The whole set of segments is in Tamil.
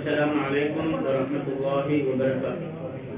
السلام عليكم ورحمة الله وبركاته.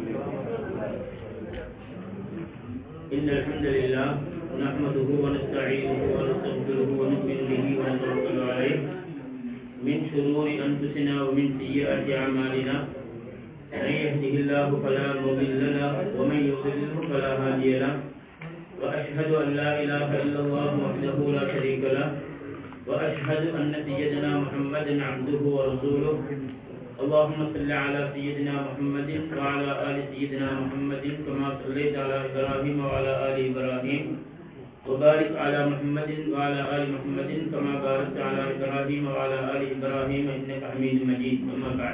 إن الحمد لله نحمده ونستعينه ونستغفره ونؤمن به ونتوكل عليه من شرور أنفسنا ومن سيئات أعمالنا. من يهده الله فلا مضل له ومن يضلل فلا هادي له. وأشهد أن لا إله إلا الله وحده لا شريك له وأشهد أن سيدنا محمدا عبده ورسوله. اللهم صل على سيدنا محمد وعلى آل سيدنا محمد كما صليت على إبراهيم وعلى آل إبراهيم وبارك على محمد وعلى آل محمد كما باركت على إبراهيم وعلى آل إبراهيم إنك حميد مجيد. أما بعد.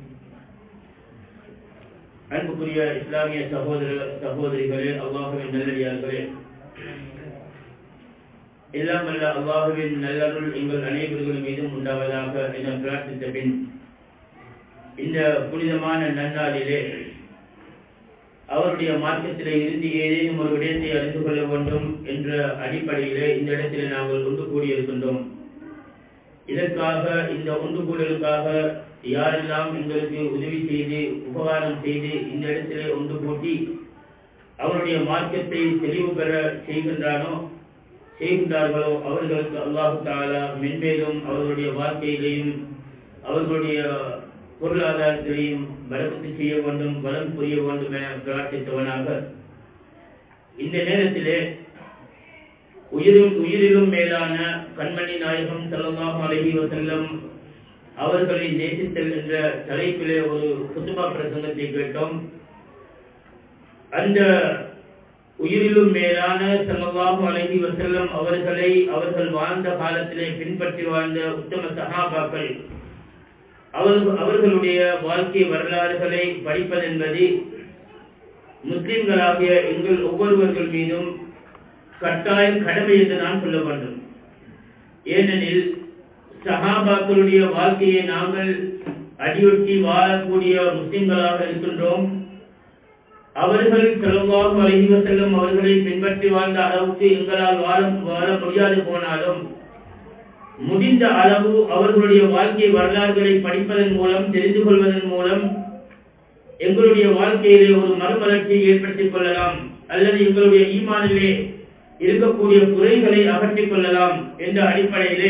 அன்புக்குரிய இஸ்லாமிய சகோதரிகளே, அல்லாஹுவின் நல்லடியார்களே, எல்லாம் வல்ல அல்லாஹுவின் நல்லருள் எங்கள் அனைவர்கள் மீதும் உண்டாவதாக என பிரார்த்தித்த பின், இந்த புனிதமான நன்னாளிலே அவருடைய மார்க்கத்திலே இருந்து ஏதேனும் ஒரு விடயத்தை அறிந்து கொள்ள வேண்டும் என்ற அடிப்படையிலே இந்த இடத்திலே நாங்கள் ஒன்று கூடியிருக்கின்றோம். இதற்காக, இந்த ஒன்று கூடலுக்காக யாரெல்லாம் எங்களுக்கு உதவி செய்து உபகாரம் செய்து இந்த இடத்திலே ஒன்று கூட்டி அவருடைய மார்க்கத்தை தெளிவு பெற செய்கின்றார்களோ அவர்களுக்கு அல்லாஹு தஆலா மென்மேலும் அவர்களுடைய வாழ்க்கையிலையும் அவர்களுடைய பொருளாதாரத்திலையும் பரக்கத்து செய்ய வேண்டும், பலம் புரிய வேண்டும் என பிரார்த்தித்தவனாக, இந்த நேரத்திலே உயிரிலும் மேலான கண்மணி நாயகம் ஸல்லல்லாஹு அலைஹி வஸல்லம் அவர்களை நேசித்தல் என்ற தலைப்பிலே ஒரு குதுபா பிரசங்கத்தை கேட்டோம். அந்த உயிரிலும் மேலான ஸல்லல்லாஹு அலைஹி வஸல்லம் அவர்களை அவர்கள் வாழ்ந்த காலத்திலே பின்பற்றி வாழ்ந்த உத்தம சஹாபாக்கள் அவர்களுடைய வாழ்க்கை வரலாறுகளை படிப்பதென்பது முஸ்லிம்களாகிய எங்கள் ஒவ்வொருவர்கள் மீதும் கட்டாயம் கடமை என்று நான் சொல்ல வேண்டும். ஏனெனில் சஹாபாக்களுடைய வாழ்க்கையை நாங்கள் அடியொட்டி வாழக்கூடிய முஸ்லிம்களாக இருக்கின்றோம். அவர்கள் ஸல்லல்லாஹு அலைஹி வஸல்லம் அவர்களை பின்பற்றி வாழ்ந்த அளவுக்கு எங்களால் வாழ முடியாது போனாலும், முடிந்த அளவு அவர்களுடைய வாழ்க்கை வரலாறுகளை படிப்பதன் மூலம், தெரிந்து கொள்வதன் மூலம் எங்களுடைய வாழ்க்கையிலே ஒரு மறுமலர்ச்சியை ஏற்படுத்திக் கொள்ளலாம், அல்லது எங்களுடைய ஈமானிலே இருக்கக்கூடிய குறைகளை அகற்றிக் கொள்ளலாம் என்ற அடிப்படையிலே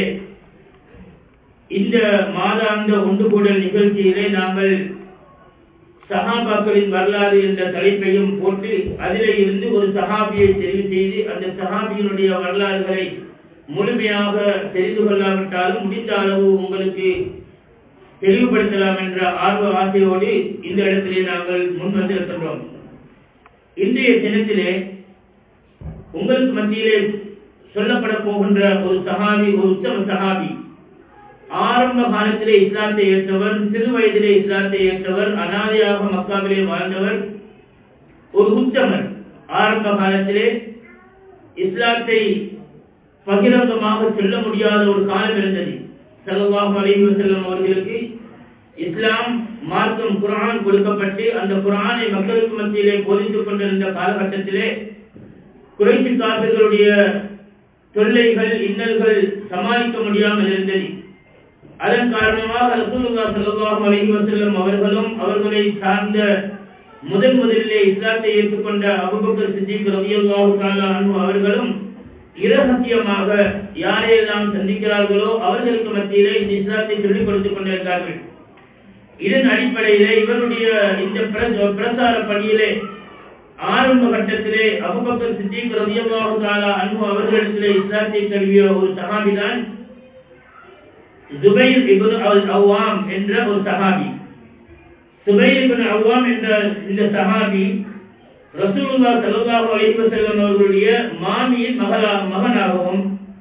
இந்த மாதாந்த ஒன்று கூடல் நிகழ்ச்சியிலே நாங்கள் சஹாபாக்களின் வரலாறு என்ற தலைப்பையும் போட்டு அதிலே இருந்து ஒரு சஹாபியை தெரிவு செய்து அந்த சஹாபியினுடைய வரலாறுகளை முழுமையாக தெரிந்து கொள்ளாவிட்டாலும் முடிந்த அளவு உங்களுக்கு தெளிவுபடுத்தலாம் என்ற ஆர்வ ஆசையோடு இந்த இடத்திலே நாங்கள் முன் வந்திருக்கின்றோம். இன்றைய தினத்திலே உங்களுக்கு மத்தியிலே சொல்லப்பட போகின்ற ஒரு சஹாபி, ஒரு உத்தம சஹாபி, ஆரம்ப காலத்திலே இஸ்லாத்தை ஏற்றவர், சிறு வயதிலே இஸ்லாத்தை ஏற்றவர், அனாதையாக மக்காவிலே வாழ்ந்தவர், ஒரு உத்தமர். ஆரம்ப காலத்திலே இஸ்லாத்தை பகிரங்கமாக சொல்ல முடியாத ஒரு காலம் இருந்தது. ஸல்லல்லாஹு அலைஹி வஸல்லம் அவர்களுக்கு இஸ்லாம் மார்க்கம் குர்ஆன் கொடுக்கப்பட்டு அந்த குர்ஆனை மக்களுக்கு மத்தியிலே போதித்துக் கொண்டிருந்த காலகட்டத்திலே குறைஷி காபிர்களுடைய தொல்லைகள், இன்னல்கள் சமாளிக்க முடியாமல் இருந்தது. அதன் காரணமாக ரசூலுல்லாஹி ஸல்லல்லாஹு அலைஹி வஸல்லம் அவர்களும் அவர்களை சார்ந்த முதலிலே இஸ்லாத்தை ஏற்றுக்கொண்ட அபூபக்கர் சித்திக் ரலியல்லாஹு தஆலா அன்ஹு அவர்களும் இரகசியமாக யாரையெல்லாம் சந்திக்கிறார்களோ அவர்களுக்கு மத்தியிலே இந்த இஸ்லாத்தை சொல்லிக் கொடுத்துக் கொண்டிருந்தார்கள். இதன் அடிப்படையிலே இவருடைய இந்த பிரசார பணியிலே ஆரம்ப கட்டத்திலே அபூபக்கர் சித்திக் ரலியல்லாஹு தஆலா அன்ஹு அவர்களிடத்திலே இஸ்லாத்தை தழுவிய ஒரு சஹாபிதான் ஜுபைர் இப்னு அவ்வாம் என்ற ஒரு சஹாபி. ஜுபைர் இப்னு அவ்வாம் என்ற இந்த சஹாபி ரசூலுல்லாஹி ஸல்லல்லாஹு அலைஹி வஸல்லம் அவர்களுடைய மாமியின் மகனாகவும்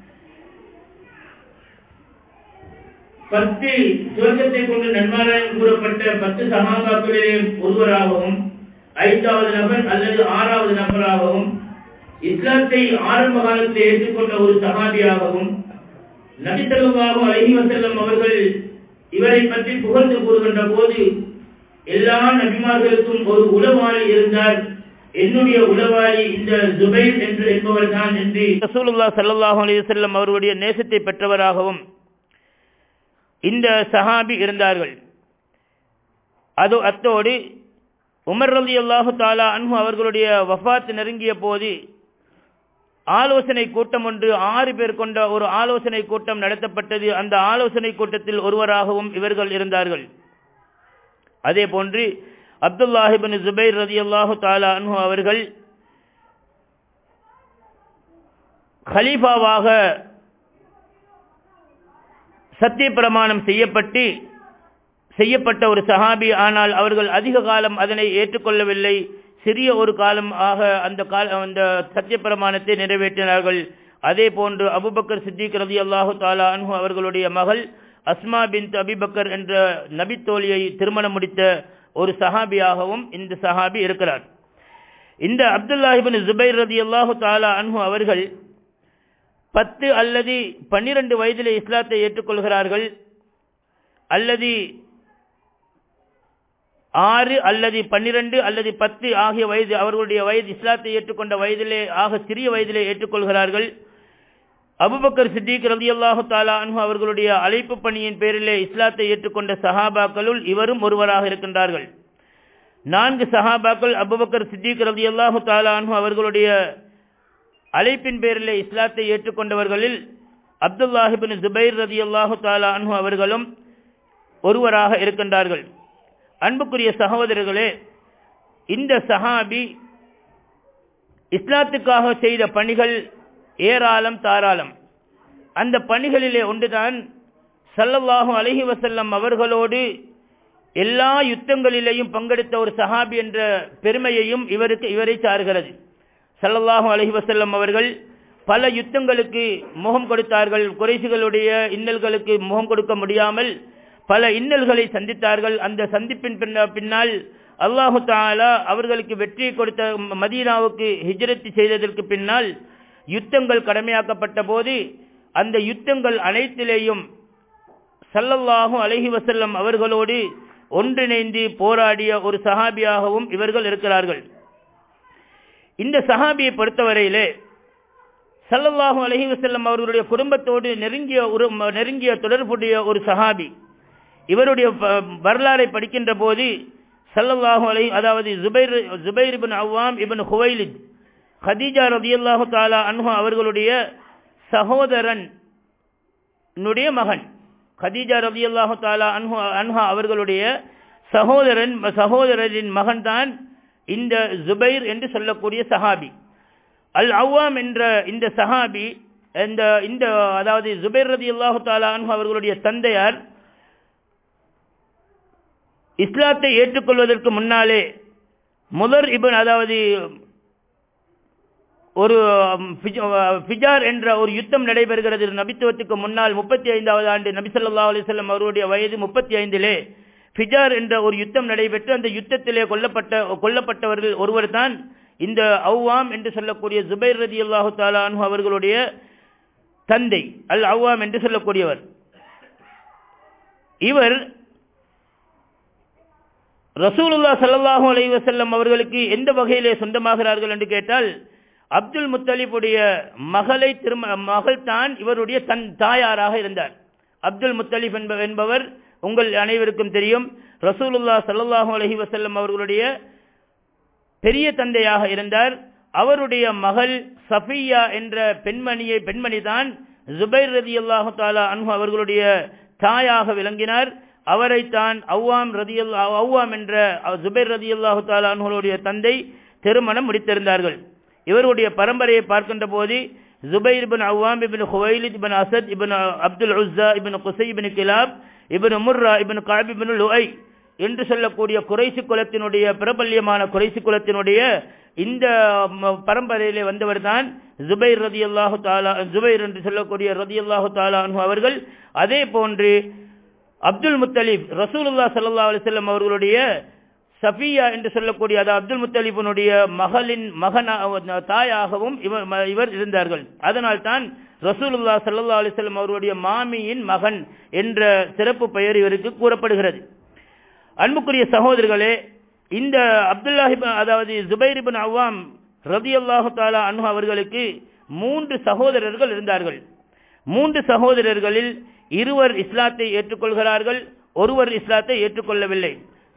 10 சுவர்க்கத்தை கொண்டு நன்மாராயம் கூறப்பட்ட 10 சஹாபாக்களிலே ஒருவராகவும், 5வது நபர் அல்லது 6வது நபராகவும், இஸ்லாத்தை ஆரம்ப காலத்தில் ஏற்றுக்கொண்ட ஒரு சஹாபியாகவும் நபி ஸல்லல்லாஹு அலைஹி வஸல்லம் அவர்கள் இவரை பற்றி புகழ்ந்து கூறுகின்ற போது, எல்லா நபிமார்களுக்கும் ஒரு உளவாளி இருந்தார், என்னுடைய உளவாளி இந்த ஜுபைர் என்பவர் தான் என்று ரசூலுல்லாஹி ஸல்லல்லாஹு அலைஹி வஸல்லம் அவருடைய நேசத்தை பெற்றவராகவும் இந்த சஹாபி இருந்தார்கள். அத்தோடு உமர் ரலியல்லாஹு தஆலா அன்ஹு அவர்களுடைய வஃபாத் நெருங்கிய போது ஆலோசனை கூட்டம் ஒன்று 6 பேர் கொண்ட ஒரு ஆலோசனை கூட்டம் நடத்தப்பட்டது. அந்த ஆலோசனை கூட்டத்தில் ஒருவராகவும் இவர்கள் இருந்தார்கள். அதே போன்று அப்துல்லாஹ் இப்னு ஜுபைர் ரலியல்லாஹு தஆலா அன்ஹு அவர்கள் கலீஃபாவாக சத்திய பிரமாணம் செய்யப்பட்ட ஒரு சஹாபி. ஆனால் அவர்கள் அதிக காலம் அதனை ஏற்றுக்கொள்ளவில்லை. சிறிய ஒரு காலம் ஆக அந்த சத்திய பிரமாணத்தை நிறைவேற்றினார்கள். அதே போன்று அபூபக்கர் சித்திக் ரலியல்லாஹு தஆலா அன்ஹு அவர்களுடைய மகள் அஸ்மா பின்த் அபிபக்கர் என்ற நபி தோழியை திருமணம் முடித்த ஒரு சஹாபியாகவும் இந்த சஹாபி இருக்கிறார். இந்த அப்துல்லாஹ் இப்னு ஜுபைர் ரலியல்லாஹு தஆலா அன்ஹு அவர்கள் 10 அல்லது 12 வயதிலே இஸ்லாத்தை ஏற்றுக்கொள்கிறார்கள், அல்லது 6 அல்லது 12 அல்லது 10 ஆகிய வயது அவர்களுடைய வயது இஸ்லாத்தை ஏற்றுக்கொண்ட வயதிலே ஆக சிறிய வயதிலே ஏற்றுக்கொள்கிறார்கள். அபூபக்கர் சித்திக் ரலியல்லாஹு தஆலா அன்ஹு அவர்களுடைய அழைப்பு பணியின் பேரிலே இஸ்லாத்தை ஏற்றுக்கொண்ட சஹாபாக்களுள் இவரும் ஒருவராக இருக்கின்றார்கள். 4 சஹாபாக்கள் அபூபக்கர் சித்திக் ரலியல்லாஹு தஆலா அன்ஹு அவர்களுடைய அழைப்பின் பேரிலே இஸ்லாத்தை ஏற்றுக்கொண்டவர்களில் அப்துல்லாஹ் இப்னு ஜுபைர் ரலியல்லாஹு தஆலா அன்ஹு அவர்களும் ஒருவராக இருக்கின்றார்கள். அன்புக்குரிய சகோதரர்களே, இந்த சஹாபி இஸ்லாத்துக்காக செய்த பணிகள் ஏராளம் தாராளம். அந்த பணிகளிலே ஒன்றுதான் ஸல்லல்லாஹு அலைஹி வஸல்லம் அவர்களோடு எல்லா யுத்தங்களிலேயும் பங்கெடுத்த ஒரு சஹாபி என்ற பெருமையையும் இவரை சார்கிறது. ஸல்லல்லாஹு அலைஹி வஸல்லம் அவர்கள் பல யுத்தங்களுக்கு முகம் கொடுத்தார்கள். குறைஷிகளுடைய இன்னல்களுக்கு முகம் கொடுக்க முடியாமல் பல இன்னல்களை சந்தித்தார்கள். அந்த சந்திப்பின் பின்னால் அல்லாஹு தஆலா அவர்களுக்கு வெற்றியை கொடுத்த மதீனாவுக்கு ஹிஜ்ரத் செய்ததற்கு பின்னால் யுத்தங்கள் கடமையாக்கப்பட்ட போது அந்த யுத்தங்கள் அனைத்திலேயும் ஸல்லல்லாஹு அலைஹி வஸல்லம் அவர்களோடு ஒன்றிணைந்து போராடிய ஒரு சஹாபியாகவும் இவர்கள் இருக்கிறார்கள். இந்த சஹாபியை பொறுத்தவரையிலே ஸல்லல்லாஹு அலைஹி வஸல்லம் அவர்களுடைய குடும்பத்தோடு நெருங்கிய தொடர்புடைய ஒரு சஹாபி. இவருடைய வரலாறை படிக்கின்ற போது ஸல்லல்லாஹு அலைஹி அதாவது ஜுபைர் இப்னு அவ்வாம் இப்னு ஹுவைலித் கதீஜா ரலியல்லாஹு தஆலா அன்ஹா அவர்களுடைய சகோதரன் மகன். கதீஜா ரலியல்லாஹு தஆலா அன்ஹா அவர்களுடைய சகோதரரின் மகன் தான் இந்த ஜுபைர் என்று சொல்லக்கூடிய சஹாபி. அல் அவ்வாம் என்ற இந்த சஹாபி இந்த அதாவது ஜுபைர் ரலியல்லாஹு தஆலா அன்ஹு அவர்களுடைய தந்தையார் இஸ்லாத்தை ஏற்றுக்கொள்வதற்கு முன்னாலே முதர் இப்னு அதாவது ஒரு ஃபிஜார் என்ற ஒரு யுத்தம் நடைபெறுகிறது. நபித்துவத்துக்கு முன்னால் 35வது ஆண்டு நபி ஸல்லல்லாஹு அலைஹி வஸல்லம் அவருடைய வயது 35 ஃபிஜார் என்ற ஒரு யுத்தம் நடைபெற்று அந்த யுத்தத்திலே கொல்லப்பட்டவர்கள் ஒருவர் தான் இந்த அவ்வாம் என்று சொல்லக்கூடிய ஜுபைர் ரலியல்லாஹு தஆலா அன்ஹு அவர்களுடைய தந்தை அல் அவ்வாம் என்று சொல்லக்கூடியவர். இவர் ரசூலுல்லாஹ் ஸல்லல்லாஹு அலைஹி வஸல்லம் அவர்களுக்கு எந்த வகையிலே சொந்தமாகிறார்கள் என்று கேட்டால் அப்துல் முத்தலிபுடைய மகள் தான் இவருடைய தாயாராக இருந்தார். அப்துல் முத்தலிப் என்பவர் உங்கள் அனைவருக்கும் தெரியும், ரசூலுல்லாஹ் ஸல்லல்லாஹு அலைஹி வஸல்லம் அவர்களுடைய பெரிய தந்தையாக இருந்தார். அவருடைய மகள் சஃபியா என்ற பெண்மணி தான் ஜுபைர் ரலியல்லாஹு தஆலா அன்ஹு அவர்களுடைய தாயாக விளங்கினார். அவரைத்தான் அவ்வாம் என்ற ஜுபைர் ரலியல்லாஹு தஆலா அன்ஹுடைய தந்தை திருமணம் முடித்திருந்தார்கள். இவருடைய பரம்பரையை பார்க்கின்ற போது ஜுபைர் இப்னு அவ்வாம் இப்னு ஹுவைலித் இப்னு அஸத் இப்னு அப்துல் உஸ்ஸா இப்னு குஸை இப்னு கிலாப் இப்னு முர்ரா இப்னு கஅப் இப்னு லுஐ என்று சொல்லக்கூடிய குறைசி குலத்தினுடைய பிரபல்யமான குறைசி குலத்தினுடைய இந்த பரம்பரையிலே வந்தவர் தான் ஜுபைர் என்று சொல்லக்கூடிய ரலியல்லாஹு தஆலா அன்ஹு அவர்கள். அதே போன்று அப்துல் முத்தலிப் ரசூலுல்லாஹ் ஸல்லல்லாஹு அலைஹி வஸல்லம் அவர்களுடைய சஃபியா என்று சொல்லக்கூடிய அதாவது அப்துல் முத்தலிபினுடைய மகன் தாயாகவும் இவர் இருந்தார்கள். அதனால் தான் ரசூலுல்லாஹ் ஸல்லல்லாஹு அலைஹி வஸல்லம் அவருடைய மாமியின் மகன் என்ற சிறப்பு பெயர் இவருக்கு கூறப்படுகிறது. அன்புக்குரிய சகோதரர்களே, இந்த அதாவது ஜுபைர் இப்னு அவ்வாம் ரலியல்லாஹு தஆலா அன்ஹு அவர்களுக்கு 3 சகோதரர்கள் இருந்தார்கள். 3 சகோதரர்களில் இருவர் இஸ்லாத்தை ஏற்றுக்கொள்கிறார்கள், ஒருவர் இஸ்லாத்தை ஏற்றுக்கொள்ளவில்லை.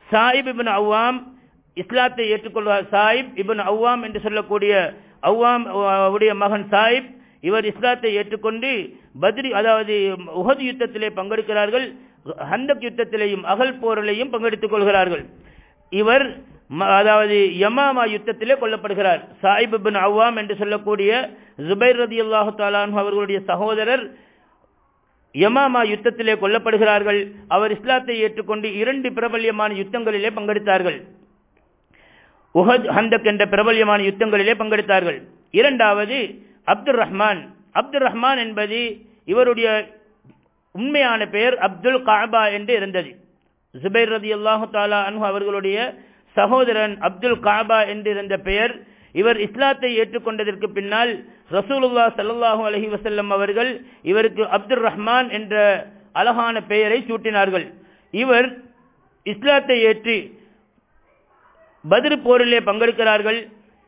சாயிப் இப்னு அவ்வாம் இஸ்லாத்தை ஏற்றுக்கொள்வார். சாயிப் இப்னு அவ்வாம் என்று சொல்லக்கூடிய அவ்வாம் உடைய மகன் சாயிப், இவர் இஸ்லாத்தை ஏற்றுக்கொண்டு பத்ரி அதாவது உஹது யுத்தத்திலே பங்கெடுக்கிறார்கள். ஹந்தக் யுத்தத்திலேயும் அகல் போரிலேயும் பங்கெடுத்துக் கொள்கிறார்கள். இவர் அதாவது யமாமா யுத்தத்திலே கொல்லப்படுகிறார். சாயிப் இப்னு அவ்வாம் என்று சொல்லக்கூடிய ஜுபைர் ரலியல்லாஹு தஆலா அன்ஹு அவர்களுடைய சகோதரர் யமாமா யுத்தத்திலே கொல்லப்படுகிறார்கள். அவர் இஸ்லாத்தை ஏற்றுக்கொண்டு 2 பிரபல்யமான யுத்தங்களிலே பங்கெடுத்தார்கள். உஹத், ஹந்தக் என்ற பிரபல்யமான யுத்தங்களிலே பங்கெடுத்தார்கள். இரண்டாவது அப்துல் ரஹ்மான். அப்துல் ரஹ்மான் என்பது இவருடைய உண்மையான பெயர் அப்துல் காபா என்று இருந்தது. ஜுபைர் ரலியல்லாஹு தஆலா அன்ஹு அவர்களுடைய சகோதரன் அப்துல் காபா என்று இருந்த பெயர். இவர் இஸ்லாத்தை ஏற்றுக்கொண்டதற்கு பின்னால் ரசூலுல்லாஹ் ஸல்லல்லாஹு அலைஹி வஸல்லம் அவர்கள் இவருக்கு அப்துல் ரஹ்மான் என்ற அழகான பெயரை சூட்டினார்கள். இவர் இஸ்லாத்தை ஏற்று பத்ர் போரிலே பங்கெடுக்கிறார்கள்.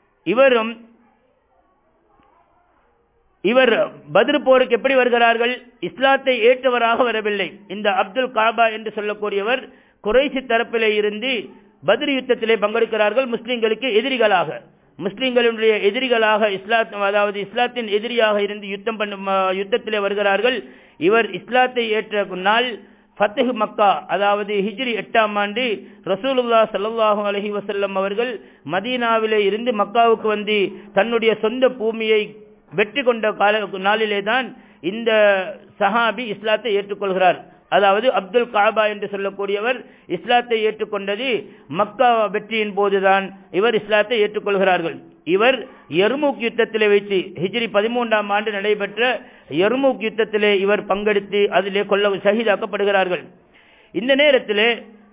இவர் பத்ர் போருக்கு எப்படி வருகிறார்கள்? இஸ்லாத்தை ஏற்றவராக வரவில்லை. இந்த அப்துல் காபா என்று சொல்லக்கூடியவர் குறைஷி தரப்பிலே இருந்து பத்ர் யுத்தத்திலே பங்கெடுக்கிறார்கள். முஸ்லிம்களுக்கு எதிரிகளாக, முஸ்லிம்களுடைய எதிரிகளாக, அதாவது இஸ்லாத்தின் எதிரியாக இருந்து யுத்தத்திலே வருகிறார்கள். இவர் இஸ்லாத்தை ஏற்ற நாள் ஃபத்ஹ் மக்கா, அதாவது ஹிஜ்ரி 8ஆம் ஆண்டு ரசூலுல்லாஹ் ஸல்லல்லாஹு அலைஹி வஸல்லம் அவர்கள் மதீனாவிலே இருந்து மக்காவுக்கு வந்து தன்னுடைய சொந்த பூமியை வெற்றி கொண்ட நாளிலே தான் இந்த சஹாபி இஸ்லாத்தை ஏற்றுக்கொள்கிறார். அதாவது அப்துல் காபா என்று சொல்லக்கூடியவர் இஸ்லாத்தை ஏற்றுக்கொண்டது மக்கா வெற்றியின் போதுதான் இவர் இஸ்லாத்தை ஏற்றுக்கொள்கிறார்கள். இவர் யர்மூக் யுத்தத்திலே வைத்து ஹிஜ்ரி 13ஆம் ஆண்டு நடைபெற்ற யர்மூக் யுத்தத்திலே இவர் பங்கெடுத்து அதிலே ஷஹீதாக்கப்படுகிறார்கள். இந்த நேரத்திலே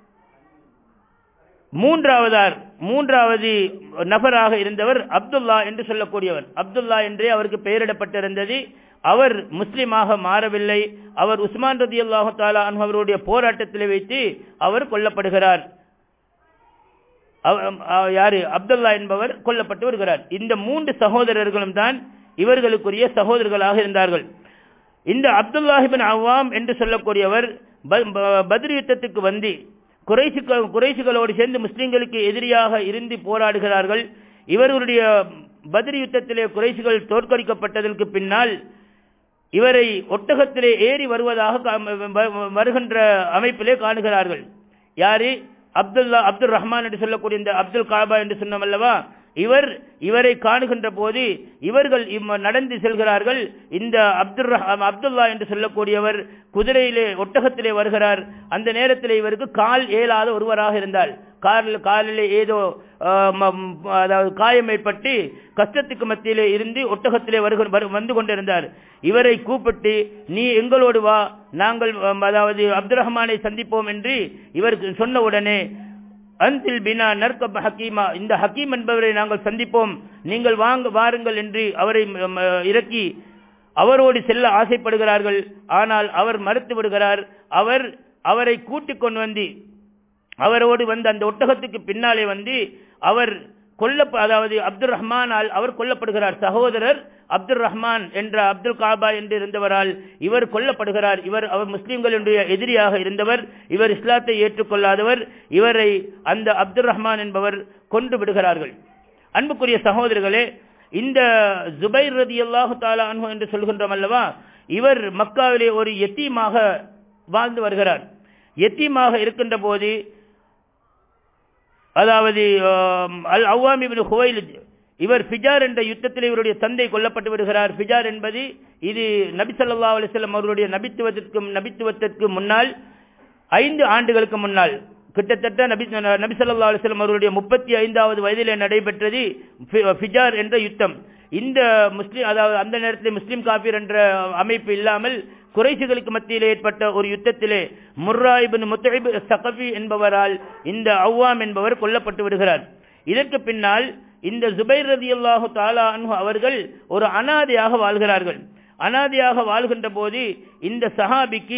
மூன்றாவது நபராக இருந்தவர் அப்துல்லா என்று சொல்லக்கூடியவர். அப்துல்லா என்றே அவருக்கு பெயரிடப்பட்டிருந்தது. அவர் முஸ்லிமாக மாறவில்லை. அவர் உஸ்மான் ரலியல்லாஹு தஆலா அன்ஹு அவருடைய போராட்டத்திலே வைத்து அவர் கொல்லப்படுகிறார். யாரு? அப்துல்லா என்பவர் கொல்லப்பட்டு வருகிறார். இந்த 3 சகோதரர்களும் தான் இவர்களுக்குரிய சகோதரர்களாக இருந்தார்கள். இந்த அப்துல்லா இப்னு அவ்வாம் என்று சொல்லக்கூடியவர் பத்ர் யுத்தத்துக்கு வந்து குறைஷிகளோடு சேர்ந்து முஸ்லிம்களுக்கு எதிரியாக இருந்து போராடுகிறார்கள். இவர்களுடைய பத்ர் யுத்தத்திலே குறைஷிகள் தோற்கடிக்கப்பட்டதற்கு பின்னால் இவரை ஒட்டகத்திலே ஏறி வருகின்ற அமைப்பிலே காணுகிறார்கள். யாரு? அப்துல் ரஹ்மான் என்று சொல்லக்கூடிய இந்த அப்துல் காபா என்று சொன்னோம் அல்லவா, இவரை காணுகின்ற போது இவர்கள் நடந்து செல்கிறார்கள். இந்த அப்துல்லா என்று சொல்லக்கூடியவர் குதிரையிலே ஒட்டகத்திலே வருகிறார். அந்த நேரத்தில் இவருக்கு கால் ஏலாத ஒருவராக இருந்தால், காலிலே ஏதோ அதாவது காயம் ஏற்பட்டு கஷ்டத்துக்கு மத்தியிலே இருந்து ஒட்டகத்திலே வந்து கொண்டிருந்தார். இவரை கூப்பிட்டு, நீ எங்களோடு வா, நாங்கள் அதாவது அப்துல் ரஹ்மானை சந்திப்போம் என்று இவருக்கு சொன்ன உடனே, அன்சில் பினா நர்கப் ஹக்கீமா, இந்த ஹக்கீம் என்பவரை நாங்கள் சந்திப்போம், நீங்கள் வாருங்கள் என்று அவரை இறக்கி அவரோடு செல்ல ஆசைப்படுகிறார்கள். ஆனால் அவர் மறுத்து விடுகிறார். அவரை கூட்டிக் கொண்டு வந்து அவரோடு வந்து அந்த ஒட்டகத்துக்கு பின்னாலே வந்து அவர் அதாவது அப்துல் ரஹ்மானால் அவர் கொல்லப்படுகிறார். சகோதரர் அப்துல் ரஹ்மான் என்ற அப்துல் காபா என்று இருந்தவரால் இவர் கொல்லப்படுகிறார். அவர் முஸ்லிம்களுடைய எதிரியாக இருந்தவர். இவர் இஸ்லாத்தை ஏற்றுக்கொள்ளாதவர். இவரை அந்த அப்துல் ரஹ்மான் என்பவர் கொண்டு விடுகிறார்கள். அன்புக்குரிய சகோதரர்களே, இந்த ஜுபைர் ரலியல்லாஹு தஆலா அன்ஹு என்று சொல்கின்றோம் அல்லவா, இவர் மக்காவிலே ஒரு யத்தீமாக வாழ்ந்து வருகிறார். யத்தீமாக இருக்கின்ற போது, அதாவது அல் அவ்வாம் இப்னு ஹுவைலித், இவர் ஃபிஜார் என்ற யுத்தத்தில் இவருடைய தந்தை கொல்லப்பட்டு விடுகிறார். ஃபிஜார் என்பது இது நபி ஸல்லல்லாஹு அலைஹி வஸல்லம் அவருடைய நபித்துவத்திற்கு முன்னால் 5 ஆண்டுகளுக்கு முன்னால், கிட்டத்தட்ட நபி ஸல்லல்லாஹு அலைஹி வஸல்லம் அவருடைய 35வது வயதிலே நடைபெற்றது ஃபிஜார் என்ற யுத்தம். இந்த அதாவது அந்த நேரத்தில் முஸ்லிம் காஃபிர் என்ற அமைப்பு இல்லாமல் குறைஷிகளுக்கு மத்தியிலே ஏற்பட்ட ஒரு யுத்தத்திலே முர்ரா இப்னு முத்இப் ஸகஃபி என்பவரால் இந்த அவ்வாம் என்பவர் கொல்லப்பட்டு விடுகிறார். இதற்கு பின்னால் இந்த ஜுபைர் ரலியல்லாஹு தஆலா அன்ஹு அவர்கள் ஒரு அனாதையாக வாழ்கிறார்கள். அனாதையாக வாழ்கின்ற போது இந்த சஹாபிக்கு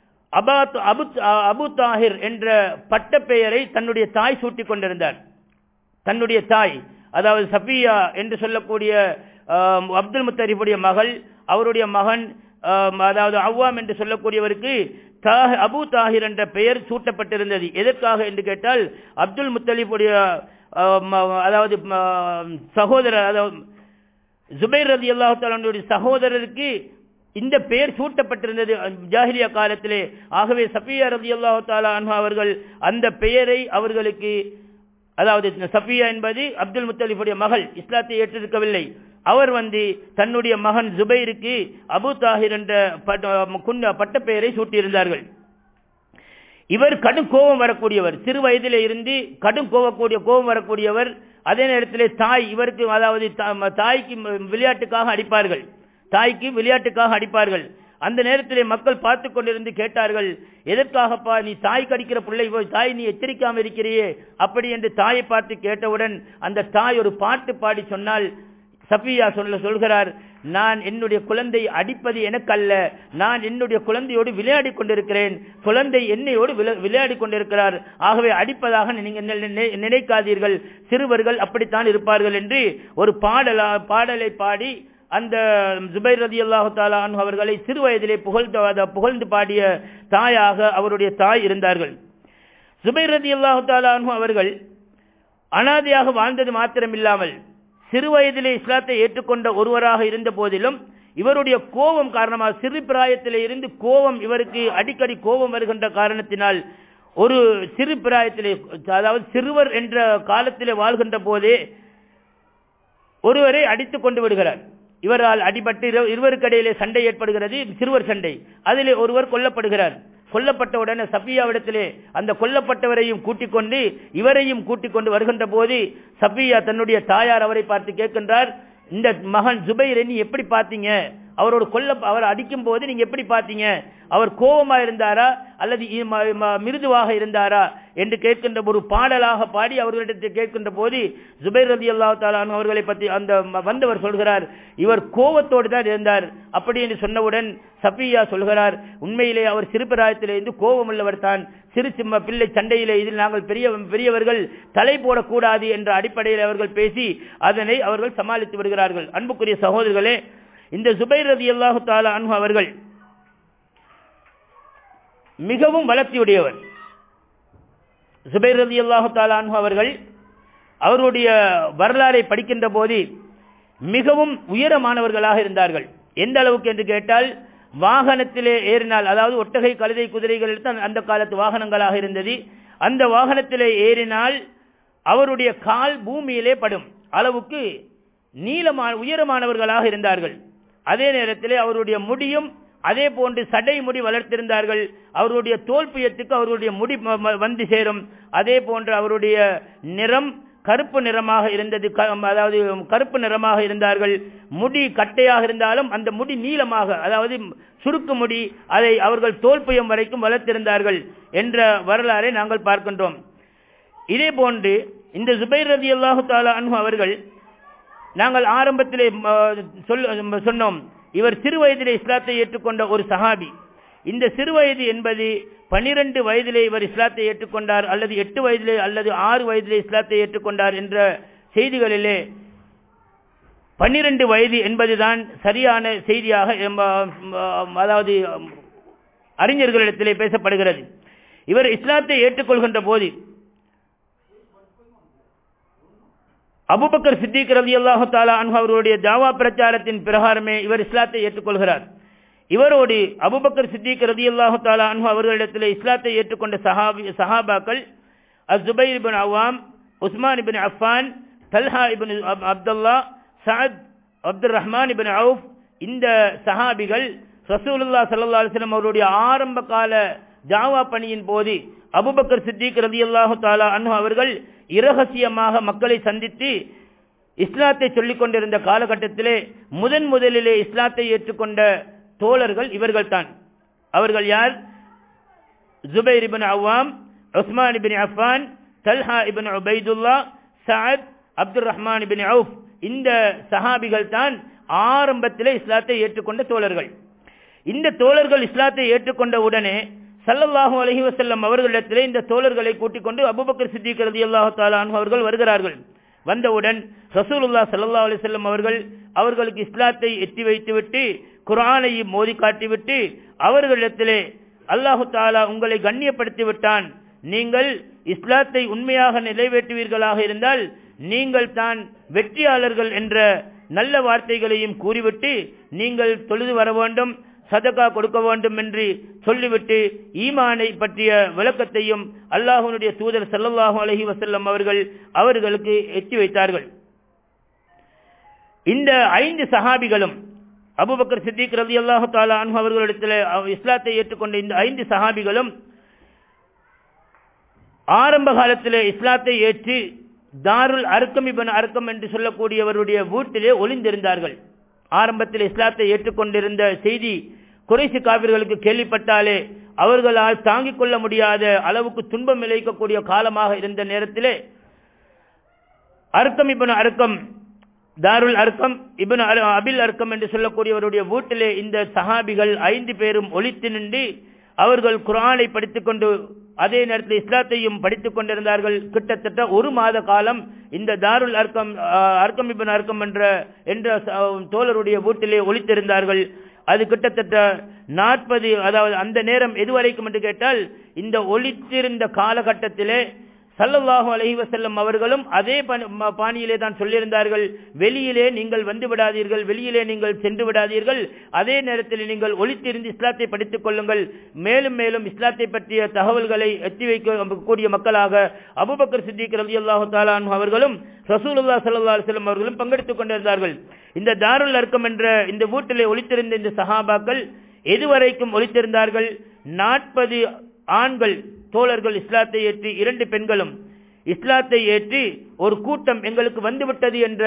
அபு தாஹிர் என்ற பட்ட பெயரை தன்னுடைய தாய் சூட்டிக் கொண்டிருந்தார். தன்னுடைய தாய், அதாவது சஃபியா என்று சொல்லக்கூடிய அப்துல் முத்தலிபுடைய மகள், அவருடைய மகன் அதாவது அவ்வாம் என்று சொல்லக்கூடியவருக்கு அபு தாஹிர் என்ற பெயர் சூட்டப்பட்டிருந்தது. எதற்காக என்று கேட்டால் அப்துல் முத்தலிபுடைய அதாவது சகோதரர், அதாவது ஜுபைர் ரலியல்லாஹு தஆலா அன்ஹுடைய சகோதரருக்கு இந்த பெயர் சூட்டப்பட்டிருந்தது ஜாஹிலியா காலத்திலே. ஆகவே சஃபியா ரலியல்லாஹு தஆலா அன்ஹா அவர்கள் அந்த பெயரை அவர்களுக்கு, அதாவது சஃபியா என்பது அப்துல் முத்தலிபுடைய மகள், இஸ்லாத்தை ஏற்றிருக்கவில்லை. அவர் தன்னுடைய மகன் ஜுபைருக்கு அபு தாஹிர் என்ற பட்ட பெயரை சூட்டியிருந்தார்கள். இவர் கடும் கோபம் வரக்கூடியவர், சிறு வயதிலே இருந்து கடும் கோபம் வரக்கூடியவர். அதே நேரத்திலே தாய் இவருக்கு, அதாவது தாய்க்கு விளையாட்டுக்காக அடிப்பார்கள். அந்த நேரத்திலே மக்கள் பார்த்து கொண்டிருந்து கேட்டார்கள், எதற்காகப்பா நீ தாய் கடிக்கிற பிள்ளை, தாய் நீ எச்சரிக்காம இருக்கிறியே அப்படி என்று தாயை பார்த்து கேட்டவுடன் அந்த தாய் ஒரு பாட்டு பாடி சொன்னால், சஃபியா சொல்கிறார், நான் என்னுடைய குழந்தை அடிப்பது எனக்கல்ல, நான் என்னுடைய குழந்தையோடு விளையாடி கொண்டிருக்கிறேன், குழந்தை என்னையோடு விளையாடி கொண்டிருக்கிறார், ஆகவே அடிப்பதாக நீங்கள் நினைக்காதீர்கள், சிறுவர்கள் அப்படித்தான் இருப்பார்கள் என்று ஒரு பாடலை பாடி அந்த ஜுபைர் ரலியல்லாஹு தஆலா அன்ஹு அவர்களை சிறு வயதிலே புகழ்ந்து பாடிய தாயாக அவருடைய தாய் இருந்தார்கள். ஜுபைர் ரலியல்லாஹு தஆலா அன்ஹு அவர்கள் அனாதையாக வாழ்ந்தது மாத்திரமில்லாமல் சிறு வயதிலே இஸ்லாத்தை ஏற்றுக்கொண்ட ஒருவராக இருந்த போதிலும் இவருடைய கோபம் காரணமாக, சிறு பிராயத்திலே இருந்து இவருக்கு அடிக்கடி கோபம் வருகின்ற காரணத்தினால் ஒரு சிறு பிராயத்திலே, அதாவது சிறுவர் என்ற காலத்திலே வாழ்கின்ற போதே ஒருவரை அடித்துக் கொண்டு விடுகிறார். இவரால் அடிபட்டு இருவருக்கு இடையிலே சண்டை ஏற்படுகிறது, சிறுவர் சண்டை. அதிலே ஒருவர் கொல்லப்படுகிறார். கொல்லப்பட்டவுடனே சஃபியாவிடத்திலே அந்த கொல்லப்பட்டவரையும் கூட்டிக் கொண்டு இவரையும் கூட்டிக் கொண்டு வருகின்ற போது சஃபியா தன்னுடைய தாயார் அவரை பார்த்து கேட்கின்றார், இந்த மகன் ஜுபைரை நீ எப்படி பார்த்தீங்க, அவர் அடிக்கும் போது நீங்க எப்படி பார்த்தீங்க, அவர் கோபமா இருந்தாரா அல்லது மிருதுவாக இருந்தாரா என்று கேட்கின்ற ஒரு பாடலாக பாடி அவர்களிடத்தில் கேட்கின்ற போது ஜுபைர் ரலியல்லாஹு தஆலா அன்ஹு அவர்களை பற்றி அந்த வந்தவர் சொல்கிறார், இவர் கோபத்தோடு தான் இருந்தார். அப்படி என்று சொன்னவுடன் சஃபியா சொல்கிறார், உண்மையிலே அவர் சிறுபிராயத்திலிருந்து கோபம் உள்ளவர் தான், சிறு பிள்ளை சண்டையிலே இதில் நாங்கள் பெரியவர்கள் தலை போடக்கூடாது என்ற அடிப்படையில் அவர்கள் பேசி அதனை அவர்கள் சமாளித்து வருகிறார்கள். அன்புக்குரிய சகோதரர்களே, இந்த ஜுபைர் ரலியல்லாஹு தஆலா அன்ஹு அவர்கள் மிகவும் வளர்ச்சியுடையவர். ஜுபைர் ரலியல்லாஹு தஆலா அன்ஹு அவர்கள் அவருடைய வரலாறை படிக்கின்ற போது மிகவும் உயரமானவர்களாக இருந்தார்கள். எந்த அளவுக்கு என்று கேட்டால், வாகனத்திலே ஏறினால், அதாவது ஒட்டகை, கழுதை, குதிரைகள் அந்த காலத்து வாகனங்களாக இருந்தது, அந்த வாகனத்திலே ஏறினால் அவருடைய கால் பூமியிலே படும் அளவுக்கு உயரமானவர்களாக இருந்தார்கள். அதே நேரத்திலே அவருடைய முடியும் அதே போன்று சடை முடி வளர்த்திருந்தார்கள். அவருடைய தோல்பியத்துக்கு அவருடைய முடி வந்து சேரும். அதே போன்று அவருடைய நிறம் கருப்பு நிறமாக இருந்தது, அதாவது கருப்பு நிறமாக இருந்தார்கள். முடி கட்டையாக இருந்தாலும் அந்த முடி நீளமாக, அதாவது சுருக்கு முடி, அதை அவர்கள் தோல்பியம் வரைக்கும் வளர்த்திருந்தார்கள் என்ற வரலாறை நாங்கள் பார்க்கின்றோம். இதே போன்று இந்த ஜுபைர் ரலியல்லாஹு தஆலா அன்ஹு அவர்கள், நாங்கள் ஆரம்பத்திலே சொன்னோம், இவர் சிறு வயதிலே இஸ்லாத்தை ஏற்றுக்கொண்ட ஒரு சஹாபி. இந்த சிறு வயது என்பது 12 வயதிலே இவர் இஸ்லாத்தை ஏற்றுக்கொண்டார், அல்லது 8 வயதிலே அல்லது 6 வயதிலே இஸ்லாத்தை ஏற்றுக்கொண்டார் என்ற செய்திகளிலே 12 வயது என்பதுதான் சரியான செய்தியாக, அதாவது அறிஞர்களிடத்திலே பேசப்படுகிறது. இவர் இஸ்லாத்தை ஏற்றுக்கொள்கின்ற போது அபூபக்கர் சித்திக் ரலியல்லாஹு தஆலா அன்ஹு அவருடைய தாவா பிரச்சாரத்தின் பிரகாரமே இவர் இஸ்லாத்தை ஏற்றுக்கொள்கிறார். இவரோடு அபூபக்கர் சித்திக் ரலியல்லாஹு தஆலா அன்ஹு அவர்களிடத்தில் இஸ்லாத்தை ஏற்றுக்கொண்ட சஹாபாக்கள் Az-Zubair ibn Awwam, Uthman ibn Affan, Talha ibn Abdullah, Saad, Abdur Rahman ibn Awf, இந்த சஹாபிகள் ரசூலுல்லாஹ் ஸல்லல்லாஹு அலைஹி வஸல்லம் அவருடைய ஆரம்ப கால தாவா பணியின் போது அபூபக்கர் சித்திக் ரலியல்லாஹு தஆலா அன்ஹு அவர்கள் இரகசியமாக மக்களை சந்தித்து இஸ்லாத்தை சொல்லிக் கொண்டிருந்த காலகட்டத்திலே முதலிலே இஸ்லாத்தை ஏற்றுக்கொண்ட தோழர்கள் இவர்கள் தான். அவர்கள் யார்? Zubair ibn Awwam, Uthman ibn Affan, Talha ibn Ubaidullah, Saad, Abdur Rahman ibn Awf, இந்த சஹாபிகள் தான் ஆரம்பத்திலே இஸ்லாத்தை ஏற்றுக்கொண்ட தோழர்கள். இந்த தோழர்கள் இஸ்லாத்தை ஏற்றுக்கொண்ட உடனே ஸல்லல்லாஹு அலைஹி வஸல்லம் அவர்களிடத்திலே இந்த தோழர்களை கூட்டிக் கொண்டு அபூபக்கர் சித்திக் ரலியல்லாஹு தஆலா அன்ஹு அவர்கள் வருகிறார்கள். வந்தவுடன் ரசூலுல்லாஹ் ஸல்லல்லாஹு அலைஹி வஸல்லம் அவர்களுக்கு இஸ்லாத்தை எட்டி வைத்துவிட்டு குர்ஆனை மோதி காட்டிவிட்டு அவர்களிடத்திலே, அல்லாஹு தஆலா உங்களை கண்ணியப்படுத்தி விட்டான். நீங்கள் இஸ்லாத்தை உண்மையாக நிறைவேற்றுவீர்களாக இருந்தால் நீங்கள் தான் வெற்றியாளர்கள் என்ற நல்ல வார்த்தைகளையும் கூறிவிட்டு நீங்கள் தொழுது வர வேண்டும், சதகா கொடுக்க வேண்டும் என்று சொல்லிவிட்டு ஈமானை பற்றிய விளக்கத்தையும் அல்லாஹ்வுடைய தூதர் ஸல்லல்லாஹு அலைஹி வஸல்லம் அவர்களுக்கு எத்தி வைத்தார்கள். இந்த 5 சஹாபிகளும் அபூபக்கர் சித்திக் ரலியல்லாஹு தஆலா அன்ஹு அவர்களிடத்தில் இஸ்லாத்தை ஏற்றுக்கொண்ட இந்த 5 சஹாபிகளும் ஆரம்ப காலத்தில் இஸ்லாத்தை ஏற்று தாருல் அர்கம் இப்னு அர்கம் என்று சொல்லக்கூடியவருடைய வீட்டிலே ஒளிந்திருந்தார்கள். ஆரம்பத்தில் இஸ்லாத்தை ஏற்றுக்கொண்டிருந்த செய்தி குறைஷி காபிர்களுக்கு கேள்விப்பட்டாலே அவர்களால் தாங்கிக் கொள்ள முடியாத அளவுக்கு துன்பம் விளைவிக்கக்கூடிய காலமாக இருந்த நேரத்திலே அர்கம் இப்னு அர்கம், தாருல் அர்கம் இப்னு அபில் அர்கம் என்று சொல்லக்கூடியவருடைய வீட்டிலே இந்த சஹாபிகள் 5 பேரும் ஒளித்து நின்று அவர்கள் குர்ஆனை படித்துக்கொண்டு அதே நேரத்தில் இஸ்லாத்தையும் படித்துக் கொண்டிருந்தார்கள். கிட்டத்தட்ட 1 மாத காலம் இந்த தாருல் அர்கம் இப்னு அர்கம் என்ற தோழருடைய வீட்டிலே ஒளித்திருந்தார்கள். அது கிட்டத்தட்ட 40, அதாவது அந்த நேரம் எதுவரைக்கும் என்று கேட்டால் இந்த ஒளித்திருந்த காலகட்டத்திலே ஸல்லல்லாஹு அலைஹி வஸல்லம் அவர்களும் அதே பாணியிலே தான் சொல்லியிருந்தார்கள், வெளியிலே நீங்கள் வந்து விடாதீர்கள், வெளியிலே நீங்கள் சென்று விடாதீர்கள், அதே நேரத்தில் நீங்கள் ஒளித்திருந்து இஸ்லாத்தை படித்துக் கொள்ளுங்கள். மேலும் மேலும் இஸ்லாத்தை பற்றிய தகவல்களை எத்தி வைக்கக்கூடிய மக்களாக அபூபக்கர் சித்திக் ரலியல்லாஹு தஆலா அன்ஹு அவர்களும் ரசூலுல்லாஹ் ஸல்லல்லாஹு அலைஹி வஸல்லம் அவர்களும் பங்கெடுத்துக் கொண்டிருந்தார்கள். இந்த தாருல் அர்கம் என்ற இந்த வீட்டிலே ஒளித்திருந்த இந்த சஹாபாக்கள் எதுவரைக்கும் ஒளித்திருந்தார்கள்? 40 ஆண்கள் தோழர்கள் இஸ்லாத்தை ஏற்றி, 2 பெண்களும் இஸ்லாத்தை ஏற்றி ஒரு கூட்டம் எங்களுக்கு வந்துவிட்டது என்ற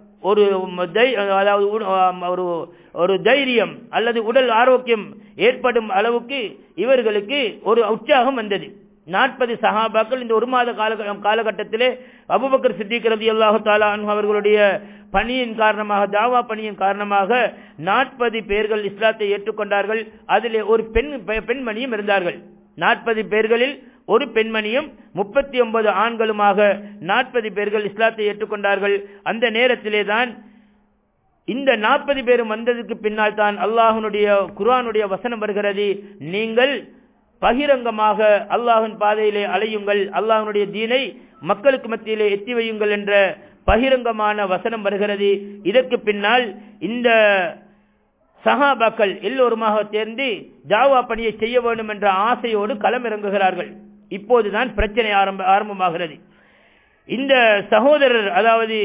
ஒரு தைரியம் அல்லது உடல் ஆரோக்கியம் ஏற்படும் அளவுக்கு இவர்களுக்கு ஒரு உற்சாகம் வந்தது. 40 சஹாபாக்கள் இந்த 1 மாத காலகட்டத்திலே அபூபக்கர் சித்திக் ரலியல்லாஹு தஆலா அன்ஹு அவர்களுடைய பணியின் காரணமாக, தாவா பணியின் காரணமாக 40 பேர்கள் இஸ்லாத்தை ஏற்றுக்கொண்டார்கள். அதிலே ஒரு பெண்மணியும் இருந்தார்கள். 40 பேர்களில் ஒரு பெண்மணியும் 39 ஆண்களுமாக 40 பேர்கள் இஸ்லாத்தை ஏற்றுக்கொண்டார்கள். அந்த நேரத்திலே தான் இந்த 40 பேரும் வந்ததுக்கு பின்னால் தான் அல்லாஹ்வுடைய குர்ஆனுடைய வசனம் வருகிறது, நீங்கள் பகிரங்கமாக அல்லாஹ்வின் பாதையிலே அலையுங்கள், அல்லாஹ்வுடைய தீனை மக்களுக்கு மத்தியிலே எத்தி வையுங்கள் என்ற பகிரங்கமான வசனம் வருகிறது. இதற்கு பின்னால் இந்த சஹாபாக்கள் எல்லோருமாக சேர்ந்து தாவா பணியை செய்ய வேண்டும் என்ற ஆசையோடு களமிறங்குகிறார்கள். இப்போதுதான் பிரச்சனை ஆரம்பமாகிறது. இந்த சகோதரர், அதாவது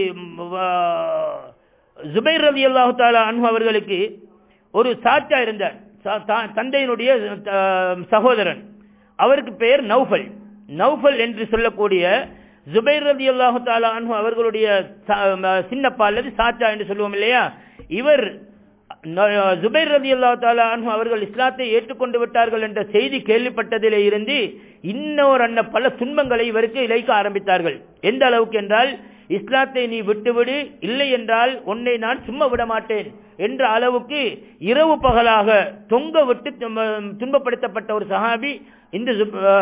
ஜுபைர் ரலியல்லாஹு தஆலா அன்ஹு அவர்களுக்கு ஒரு சாச்சா இருந்தார், தந்தையினுடைய சகோதரன். அவருக்கு பெயர் நௌஃபல் என்று சொல்லக்கூடிய ஜுபைர் ரலியல்லாஹு தஆலா அன்ஹு அவர்களுடைய சின்னப்பா அல்லது சாச்சா என்று சொல்லுவோம் இல்லையா, இவர் ஜுபைர் ரலியல்லாஹு தஆலா அன்ஹு அவர்கள் இஸ்லாத்தை ஏற்றுக்கொண்டு விட்டார்கள் என்ற செய்தி கேள்விப்பட்டதிலே இருந்து இன்னொரு பல துன்பங்களை இவருக்கு இழைக்க ஆரம்பித்தார்கள். எந்த அளவுக்கு என்றால், இஸ்லாத்தை நீ விட்டுவிடு, இல்லை என்றால் உன்னை நான் சும்மா விட மாட்டேன் என்ற அளவுக்கு இரவு பகலாக தொங்க விட்டு துன்பப்படுத்தப்பட்ட ஒரு சஹாபி இந்த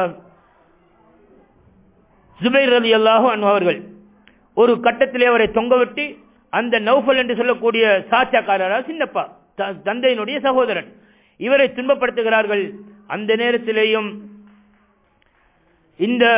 ஜுபைர் ரலியல்லாஹு அன்ஹு அவர்கள். ஒரு கட்டத்திலே அவரை தொங்கவிட்டு அந்த நௌஃபல் என்று சொல்லக்கூடிய சாச்சாக்காரர், சின்னப்பா, தந்தையினுடைய சகோதரன், இவரை துன்பப்படுத்துகிறார்கள். அந்த நேரத்திலேயும் இந்த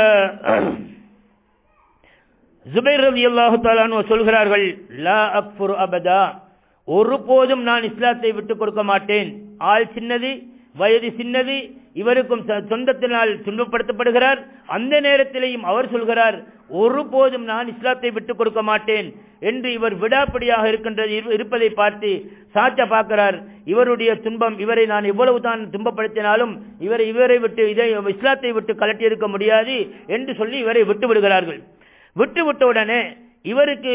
ஜுபைர் ரலியல்லாஹு தஆலா அன்ஹு சொல்கிறார்கள், லா அக்ஃபுரு அபதா, ஒருபோதும் நான் இஸ்லாத்தை விட்டுக் கொடுக்க மாட்டேன். ஆள் சின்னது, வயது சின்னது, இவருக்கும் சொந்தத்தினால் துன்பப்படுத்தப்படுகிறார். அந்த நேரத்திலேயும் அவர் சொல்கிறார், ஒருபோதும் நான் இஸ்லாத்தை விட்டுக் கொடுக்க மாட்டேன் என்று இவர் விடாப்பிடியாக இருப்பதை பார்த்து சாச்சா பார்க்கிறார். இவருடைய துன்பம், இவரை நான் எவ்வளவு தான் துன்பப்படுத்தினாலும் இவரை விட்டு இஸ்லாத்தை விட்டு கலட்டி இருக்க முடியாது என்று சொல்லி இவரை விட்டு விடுகிறார்கள். விட்ட உடனே இவருக்கு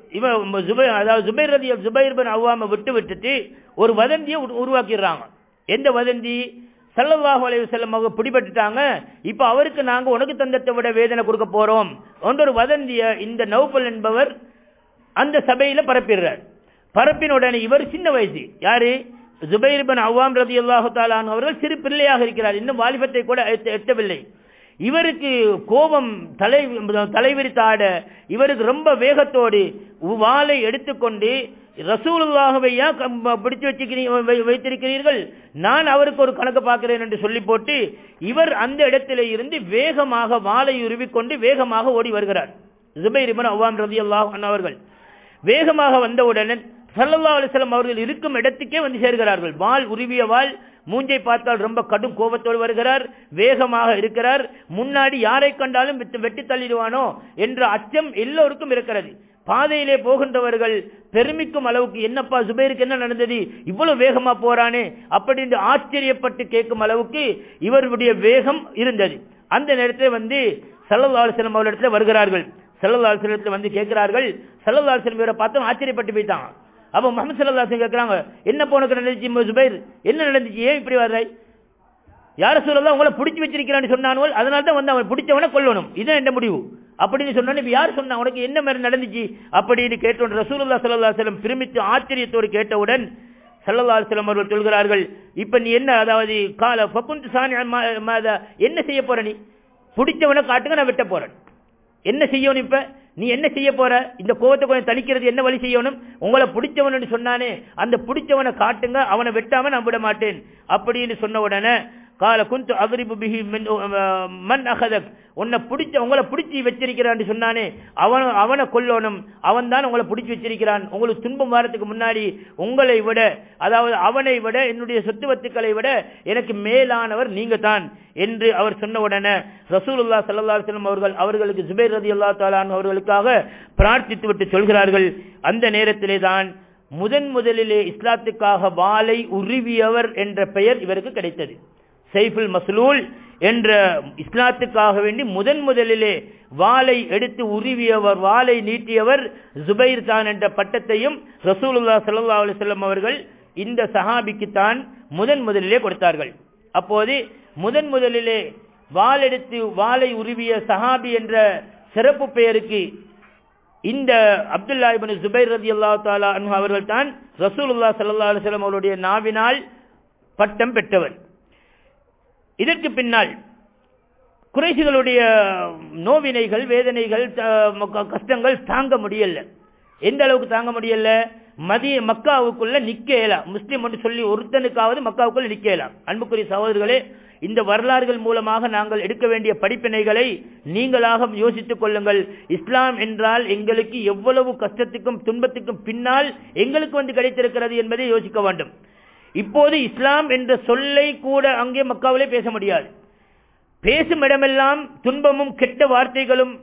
ஜுபைர் பின் அவ்வாம விட்டுட்டு ஒரு வதந்தியை உருவாக்கிடுறாங்க. எந்த வதந்தி? ஸல்லல்லாஹு அலைஹி வஸல்லம் அவங்க பிடிபட்டுட்டாங்க, இப்ப அவருக்கு நாங்க உனக்கு தந்தத்தை விட வேதனை கொடுக்க போறோம் என்ற ஒரு வதந்திய இந்த நௌஃபல் என்பவர் அந்த சபையில பரப்பிடுறார். பரப்பின உடனே இவர் சின்ன வயசு, யாரு? ஜுபைர் பின் அவ்வாம் ரலியல்லாஹு தஆலா அன்ஹு அவர்கள் சிறு பிள்ளையாக இருக்கிறார், இன்னும் வாலிபத்தை கூட எட்டவில்லை. இவருக்கு கோபம் தலைவிரித்தாட, இவருக்கு ரொம்ப வேகத்தோடு வாளை எடுத்துக்கொண்டு ரசூலுல்லாஹ்வையா பிடிச்சு வைத்திருக்கிறீர்கள், நான் அவருக்கு ஒரு கணக்கு பார்க்கிறேன் என்று சொல்லி போட்டு இவர் அந்த இடத்திலே இருந்து வேகமாக வாளை உருவிக்கொண்டு வேகமாக ஓடி வருகிறார். ஜுபைர் இப்னு அவ்வாம் ரலியல்லாஹு அன்ஹு அவர்கள் வேகமாக வந்தவுடன் ஸல்லல்லாஹு அலைஹி வஸல்லம் அவர்கள் இருக்கும் இடத்துக்கே வந்து சேர்கிறார்கள். வாள் உருவிய வாள், மூஞ்சை பார்த்தால் ரொம்ப கடும் கோபத்தோடு வருகிறார், வேகமாக இருக்கிறார். முன்னாடி யாரை கண்டாலும் வெட்டி தள்ளிடுவானோ என்ற அச்சம் எல்லோருக்கும் இருக்கிறது. பாதையிலே போகின்றவர்கள் பெருமிக்கும் அளவுக்கு என்னப்பா ஜுபைருக்கு என்ன நடந்தது, இவ்வளவு வேகமா போறானே அப்படின்னு ஆச்சரியப்பட்டு கேட்கும் அளவுக்கு இவருடைய வேகம் இருந்தது. அந்த நேரத்தில் வந்து ஸல்லல்லாஹு அலைஹி வஸல்லம் அவர்களிடத்தில் வருகிறார்கள். ஸல்லல்லாஹு அலைஹி வஸல்லம் வந்து கேட்கிறார்கள். ஸல்லல்லாஹு அலைஹி வஸல்லம் இவரை பார்த்து ஆச்சரியப்பட்டு போயிட்டான். அப்போ முஹம்மது ஸல்லல்லாஹு அலைஹி வஸல்லம் கேட்கிறாங்க, என்ன போனக்கு நடந்துச்சு ஜுபைர், என்ன நடந்துச்சு, ஏன் இப்படி வர்றாய்? யார சொல்லலாம், உங்களை பிடிச்சி வச்சிருக்கிறான்னு சொன்னானுவல், அதனால தான் வந்து அவன் பிடிச்சவனை கொல்லணும், இதுதான் என்ன முடிவு அப்படின்னு சொன்னானே. இப்ப யார் சொன்னா, உனக்கு என்ன மாதிரி நடந்துச்சு அப்படின்னு கேட்டோம். ரசூலுல்லாஹி ஸல்லல்லாஹு அலைஹி வஸல்லம் பிரமித்து ஆச்சரியத்தோடு கேட்டவுடன் ஸல்லல்லாஹு அலைஹி வஸல்லம் அவர்கள் சொல்கிறார்கள், இப்ப நீ என்ன, அதாவது கால ஃபகுன்து சானிஅ மாதா, என்ன செய்ய போற, நீ பிடிச்சவனை காட்டுங்க, நான் வெட்ட போறேன், என்ன செய்யணும், இப்ப நீ என்ன செய்ய போற, இந்த கோபத்தை கொஞ்சம் தணிக்கிறது என்ன வழி செய்யணும், உங்களை பிடிச்சவன் சொன்னானே அந்த பிடிச்சவனை காட்டுங்க, அவனை வெட்டாம நான் விட மாட்டேன் அப்படின்னு சொன்ன உடனே கால குந்து அக்ரிபு பிஹி மன் அகதக், உங்களை பிடிச்சி வச்சிருக்கிறான்னு சொன்னானே அவனை கொல்லணும், அவன் தான் உங்களை பிடிச்சி வச்சிருக்கிறான், உங்களுக்கு துன்பம் வாரத்துக்கு முன்னாடி உங்களை விட, அதாவது அவனை விட, என்னுடைய சொத்து வத்துக்களை விட எனக்கு மேலானவர் நீங்க தான் என்று அவர் சொன்ன உடனே ரசூலுல்லாஹி ஸல்லல்லாஹு அலைஹி வஸல்லம் அவர்களுக்கு ஜுபைர் ரலியல்லாஹு தஆலா அன்ஹு அவர்களுக்காக பிரார்த்தித்து விட்டு சொல்கிறார்கள். அந்த நேரத்திலே தான் முதலிலே இஸ்லாத்துக்காக வாளை உருவியவர் என்ற பெயர் இவருக்கு கிடைத்தது. சைஃபுல் மஸ்லூல் என்ற இஸ்லாத்துக்காக வேண்டி முதலிலே வாளை எடுத்து உருவியவர், வாளை நீட்டியவர் ஜுபைர் தான் என்ற பட்டத்தையும் ரசூலுல்லாஹி ஸல்லல்லாஹு அலைஹி வஸல்லம் அவர்கள் இந்த சஹாபிக்கு தான் முதலிலே கொடுத்தார்கள். அப்போது முதலிலே வாள் எடுத்து வாளை உருவிய சஹாபி என்ற சிறப்பு பெயருக்கு இந்த அப்துல்லாஹ் இப்னு ஜுபைர் ரலியல்லாஹு தஆலா அன்ஹு அவர்கள் தான் ரசூலுல்லாஹி ஸல்லல்லாஹு அலைஹி வஸல்லம் அவருடைய நாவினால் பட்டம் பெற்றவர். இதற்கு பின்னால் குறைஷிகளுடைய நோவினைகள், வேதனைகள், கஷ்டங்கள் தாங்க முடியல. எந்த அளவுக்கு தாங்க முடியல, மக்காவுக்குள்ள நிக்கலாம், முஸ்லிம் என்று சொல்லி ஒருத்தனுக்காவது மக்காவுக்குள்ள நிக்கலாம். அன்புக்குரிய சகோதரர்களே, இந்த வரலாறுகள் மூலமாக நாங்கள் எடுக்க வேண்டிய படிப்பினைகளை நீங்களாக யோசித்துக் கொள்ளுங்கள். இஸ்லாம் என்றால் எங்களுக்கு எவ்வளவு கஷ்டத்துக்கும் துன்பத்துக்கும் பின்னால் எங்களுக்கு வந்து கிடைத்திருக்கிறது என்பதை யோசிக்க வேண்டும். இப்போது இஸ்லாம் என்ற சொல்லை கூட அங்கே மக்காவிலே பேச முடியாது. பேசும் இடமெல்லாம் துன்பமும் கெட்ட வார்த்தைகளும்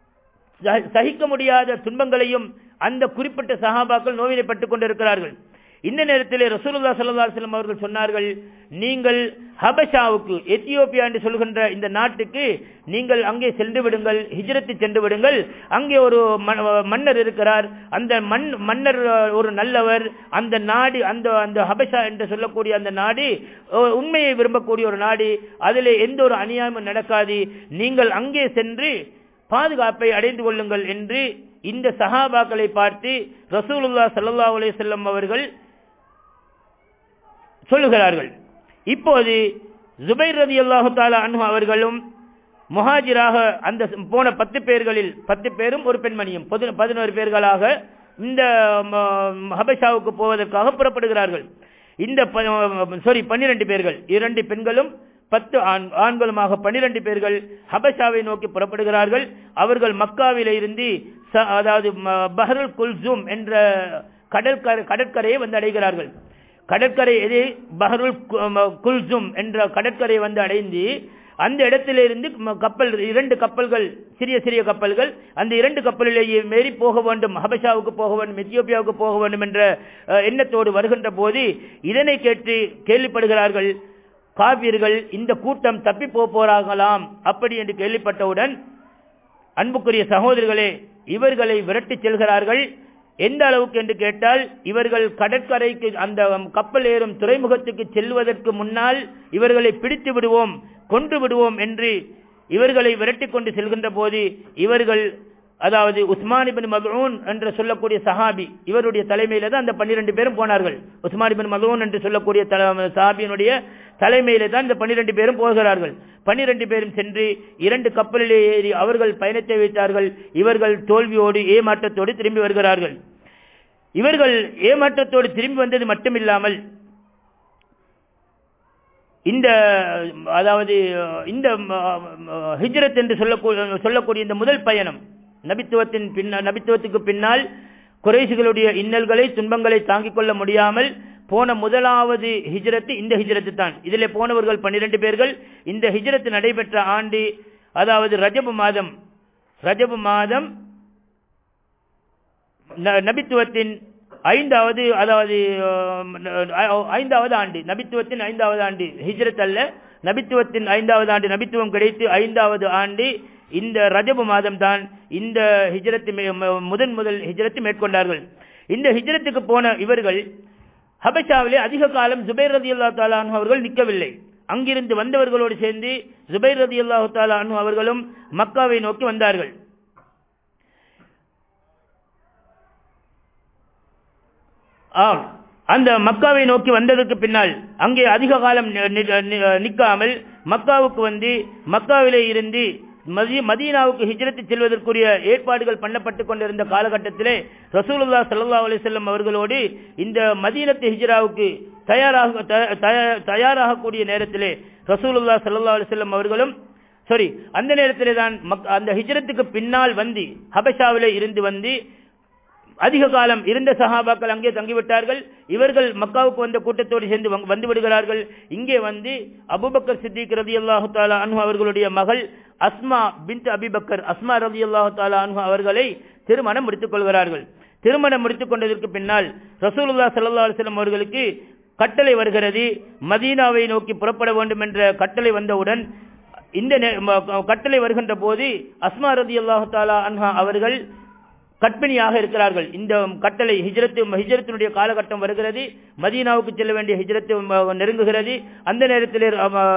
சகிக்க முடியாத துன்பங்களையும் அந்த குறிப்பிட்ட சஹாபாக்கள் நோவினைப்பட்டுக் கொண்டிருக்கிறார்கள். இந்த நேரத்தில் ரசூலுல்லாஹி ஸல்லல்லாஹு அலைஹி வஸல்லம் அவர்கள் சொன்னார்கள், நீங்கள் ஹபஷாவுக்கு, எத்தியோப்பியா என்று சொல்கின்ற இந்த நாட்டுக்கு நீங்கள் அங்கே சென்று விடுங்கள், ஹிஜ்ரத்து சென்று விடுங்கள். அங்கே ஒரு மன்னர் இருக்கிறார், அந்த மன்னர் ஒரு நல்லவர். அந்த நாடு, அந்த ஹபஷா என்று சொல்லக்கூடிய அந்த நாடு உண்மையை விரும்பக்கூடிய ஒரு நாடு, அதிலே எந்த ஒரு அநியாயமும் நடக்காது, நீங்கள் அங்கே சென்று பாதுகாப்பை அடைந்து கொள்ளுங்கள் என்று இந்த சஹாபாக்களை பார்த்து ரசூலுல்லாஹி ஸல்லல்லாஹு அலைஹி வஸல்லம் அவர்கள் சொல்லுகிறார்கள். இப்போது ஜுபைர் ரலியல்லாஹு தஆலா அன்ஹு அவர்களும் முஹாஜிராக அந்த போன 10 பேர்களில் 10 பேரும் ஒரு பெண்மணியும் 11 பேர்களாக இந்த ஹபஷாவுக்கு போவதற்காக புறப்படுகிறார்கள். இந்த 12 பேர்கள், 2 பெண்களும் 10 ஆண்களுமாக 12 பேர்கள் ஹபஷாவை நோக்கி புறப்படுகிறார்கள். அவர்கள் மக்காவில இருந்து, அதாவது பஹ்ருல் குல்சூம் என்ற கடற்கரையை வந்து அடைகிறார்கள். கடற்கரை எது, பஹ்ருல் குல்சூம் என்ற கடற்கரை வந்து அடைந்து அந்த இடத்திலிருந்து கப்பல், 2 கப்பல்கள், சிறிய சிறிய கப்பல்கள், அந்த 2 கப்பலிலேயே மேறி போக வேண்டும், ஹபஷாவுக்கு போக வேண்டும், எத்தியோப்பியாவுக்கு போக வேண்டும் என்ற எண்ணத்தோடு வருகின்ற போது இதனை கேட்டு கேள்விப்படுகிறார்கள் காவியர்கள், இந்த கூட்டம் தப்பி போறாங்களாம் அப்படி என்று கேள்விப்பட்டவுடன் அன்புக்குரிய சகோதரர்களே, இவர்களை விரட்டி செல்கிறார்கள். எந்த அளவுக்கு என்று கேட்டால், இவர்கள் கடற்கரைக்கு, அந்த கப்பல் ஏறும் துறைமுகத்துக்கு செல்வதற்கு முன்னால் இவர்களை பிடித்து விடுவோம், கொன்று விடுவோம் என்று இவர்களை விரட்டி கொண்டு செல்கின்ற போது இவர்கள், அதாவது உஸ்மான் இப்னு மத்ஊன் என்று சொல்லக்கூடிய சஹாபி, இவருடைய தலைமையில தான் அந்த 12 பேரும் போனார்கள். உஸ்மான் இப்னு மத்ஊன் என்று சொல்லக்கூடிய சஹாபியினுடைய தலைமையில தான் இந்த 12 பேரும் போகிறார்கள். 12 பேரும் சென்று 2 கப்பலிலே ஏறி அவர்கள் பயணத்தை வைத்தார்கள். இவர்கள் தோல்வியோடு ஏமாற்றத்தோடு திரும்பி வருகிறார்கள். இவர்கள் ஏமாற்றத்தோடு திரும்பி வந்தது மட்டுமில்லாமல் இந்த ஹிஜ்ரத் என்று சொல்லக்கூடிய இந்த முதல் பயணம் நபித்துவத்துக்கு பின்னால் குறைஷிகளுடைய இன்னல்களை துன்பங்களை தாங்கிக் கொள்ள முடியாமல் போன முதலாவது ஹிஜ்ரத் இந்த ஹிஜ்ரத் தான். இதிலே போனவர்கள் 12 பேர்கள். இந்த ஹிஜ்ரத் நடைபெற்ற ஆண்டு அதாவது ரஜபு மாதம் நபித்துவத்தின் ஐந்தாவது ஆண்டு, நபித்துவத்தின் 5வது ஆண்டு, ஹிஜ்ரத் அல்ல, நபித்துவத்தின் 5வது ஆண்டு, நபித்துவம் கிடைத்து 5வது ஆண்டு இந்த ரஜபு மாதம் தான் இந்த ஹிஜ்ரத் முதல் ஹிஜ்ரத் மேற்கொண்டார்கள். இந்த ஹிஜ்ரத்துக்கு போன இவர்கள் ஹபஷாவிலே அதிக காலம் ஜுபைர் ரலியல்லாஹு தஆலா அன்ஹு அவர்கள் நிற்கவில்லை. அங்கிருந்து வந்தவர்களோடு சேர்ந்து ஜுபைர் ரலியல்லாஹு தஆலா அன்ஹு அவர்களும் மக்காவை நோக்கி வந்தார்கள். அந்த மக்காவை நோக்கி வந்ததற்கு பின்னால் அங்கே அதிக காலம் நிற்காமல் மக்காவுக்கு வந்து மக்காவிலே இருந்து மதீனாவுக்கு ஹிஜ்ரத் செல்வதற்குரிய ஏற்பாடுகள் பண்ணப்பட்டுக் கொண்டிருந்த காலகட்டத்திலே ரசூலுல்லாஹ் ஸல்லல்லாஹு அலைஹி வஸல்லம் அவர்களோடு இந்த மதீனத்து ஹிஜ்ராவுக்கு தயாராகக்கூடிய நேரத்திலே ரசூலுல்லாஹ் ஸல்லல்லாஹு அலைஹி வஸல்லம் அவர்களும் அந்த நேரத்திலே தான் அந்த ஹிஜ்ரத்துக்கு பின்னால் வந்து ஹபஷாவிலே இருந்து வந்து அதிக காலம் இருந்த சஹாபாக்கள் அங்கே தங்கிவிட்டார்கள். இவர்கள் மக்காவுக்கு வந்த கூட்டத்தோடு சேர்ந்து வந்து விடுகிறார்கள். இங்கே வந்து அபூபக்கர் சித்திக் ரலியல்லாஹு தஆலா அன்ஹு அவர்களுடைய மகள் அஸ்மா பின்த் அபிபக்கர் அஸ்மா ரலியல்லாஹு தஆலா அன்ஹு அவர்களை திருமணம் முடித்துக் கொள்கிறார்கள். திருமணம் முடித்துக் கொண்டதற்கு பின்னால் ரசூலுல்லாஹ் ஸல்லல்லாஹு அலைஹி வஸல்லம் அவர்களுக்கு கட்டளை வருகிறது. மதீனாவை நோக்கி புறப்பட வேண்டும் என்ற கட்டளை வந்தவுடன் இந்த கட்டளை வருகின்ற போது அஸ்மா ரலியல்லாஹு தஆலா அன்ஹா அவர்கள் கற்பிணியாக இருக்கிறார்கள். இந்த கட்டளை ஹிஜ்ரத்தினுடைய காலகட்டம் வருகிறது. மதீனாவுக்கு செல்ல வேண்டிய ஹிஜ்ரத் நெருங்குகிறது. அந்த நேரத்தில்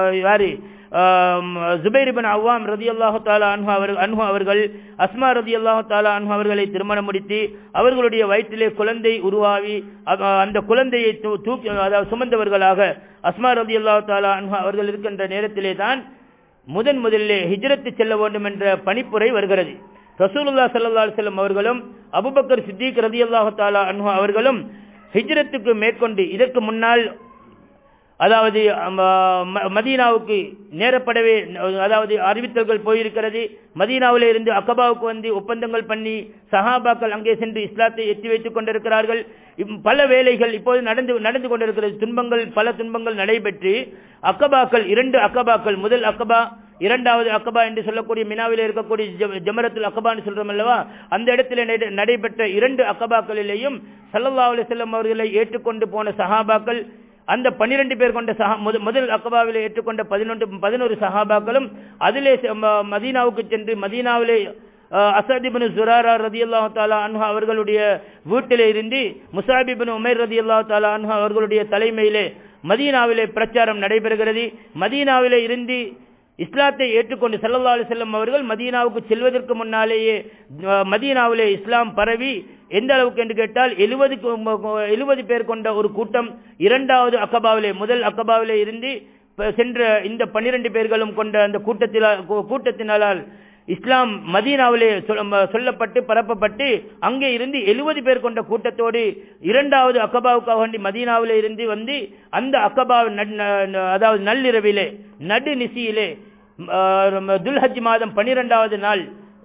ஜுபைர் இப்னு அவ்வாம் ரலியல்லாஹு தஆலா அன்ஹு அவர்கள் அஸ்மா ரலியல்லாஹு தஆலா அன்ஹு அவர்களை திருமணம் முடித்து அவர்களுடைய வயிற்றிலே குழந்தை உருவாகி அந்த குழந்தையை சுமந்தவர்களாக அஸ்மா ரலியல்லாஹு தஆலா அன்ஹு அவர்கள் இருக்கின்ற நேரத்திலே தான் முதலிலே ஹிஜ்ரத் செல்ல வேண்டும் என்ற பணிப்புரை வருகிறது. ரசூலுல்லாஹ் ஸல்லல்லாஹு அலைஹி வஸல்லம் அவர்களும் அபூபக்கர் சித்திக் ரலியல்லாஹு தஆலா அன்ஹு அவர்களும் ஹிஜ்ரத்துக்கு மேற்கொண்டு இதற்கு முன்னால் அதாவது மதீனாவுக்கு நேரப்படவே அறிவித்தல்கள் போயிருக்கிறது. மதீனாவிலே இருந்து அக்கபாவுக்கு வந்து ஒப்பந்தங்கள் பண்ணி சஹாபாக்கள் அங்கே சென்று இஸ்லாத்தை எத்தி வைத்துக் கொண்டிருக்கிறார்கள். பல வேலைகள் இப்போது நடந்து கொண்டிருக்கிறது. பல துன்பங்கள் நடைபெற்று அக்கபாக்கள் 2 அக்கபாக்கள், முதல் அக்கபா, 2வது அக்கபா என்று சொல்லக்கூடிய மினாவிலே இருக்கக்கூடிய ஜமரத்துல் அக்கபான்னு சொல்றோம் அல்லவா, அந்த இடத்திலே நடைபெற்ற 2 அக்கபாக்களிலேயும் ஸல்லல்லாஹு அலைஹி வஸல்லம் அவர்களை ஏற்றுக்கொண்டு போன சஹாபாக்கள் அந்த 12 பேர் கொண்ட முதல் அக்கபாவிலே ஏற்றுக்கொண்ட 11 சஹாபாக்களும் அதிலே மதீனாவுக்கு சென்று மதீனாவிலே அஸத் இப்னு ஸுராரா ரலியல்லாஹு தஆலா அன்ஹு அவர்களுடைய வீட்டிலே இருந்து முஸாப் இப்னு உமைர் ரலியல்லாஹு தஆலா அன்ஹு அவர்களுடைய தலைமையிலே மதீனாவிலே பிரச்சாரம் நடைபெறுகிறது. மதீனாவிலே இருந்து இஸ்லாத்தை ஏற்றுக்கொண்டு ஸல்லல்லாஹு அலைஹி வஸல்லம் அவர்கள் மதீனாவுக்கு செல்வதற்கு முன்னாலேயே மதீனாவிலே இஸ்லாம் பரவி எந்த அளவுக்கு என்று கேட்டால் 70 பேர் கொண்ட ஒரு கூட்டம் 2வது அக்கபாவிலே முதல் அக்கபாவிலே இருந்து சென்ற இந்த 12 பேர்களும் கொண்ட அந்த கூட்டத்தினால் இஸ்லாம் மதீனாவிலே சொல்லப்பட்டு பரப்பப்பட்டு அங்கே இருந்து 70 பேர் கொண்ட கூட்டத்தோடு 2வது அக்கபாவுக்காக வேண்டி மதீனாவிலே இருந்து வந்து அந்த அக்கபா அதாவது நள்ளிரவிலே நடுநிசியிலே துல்ஹஜ் மாதம் 12வது நாள்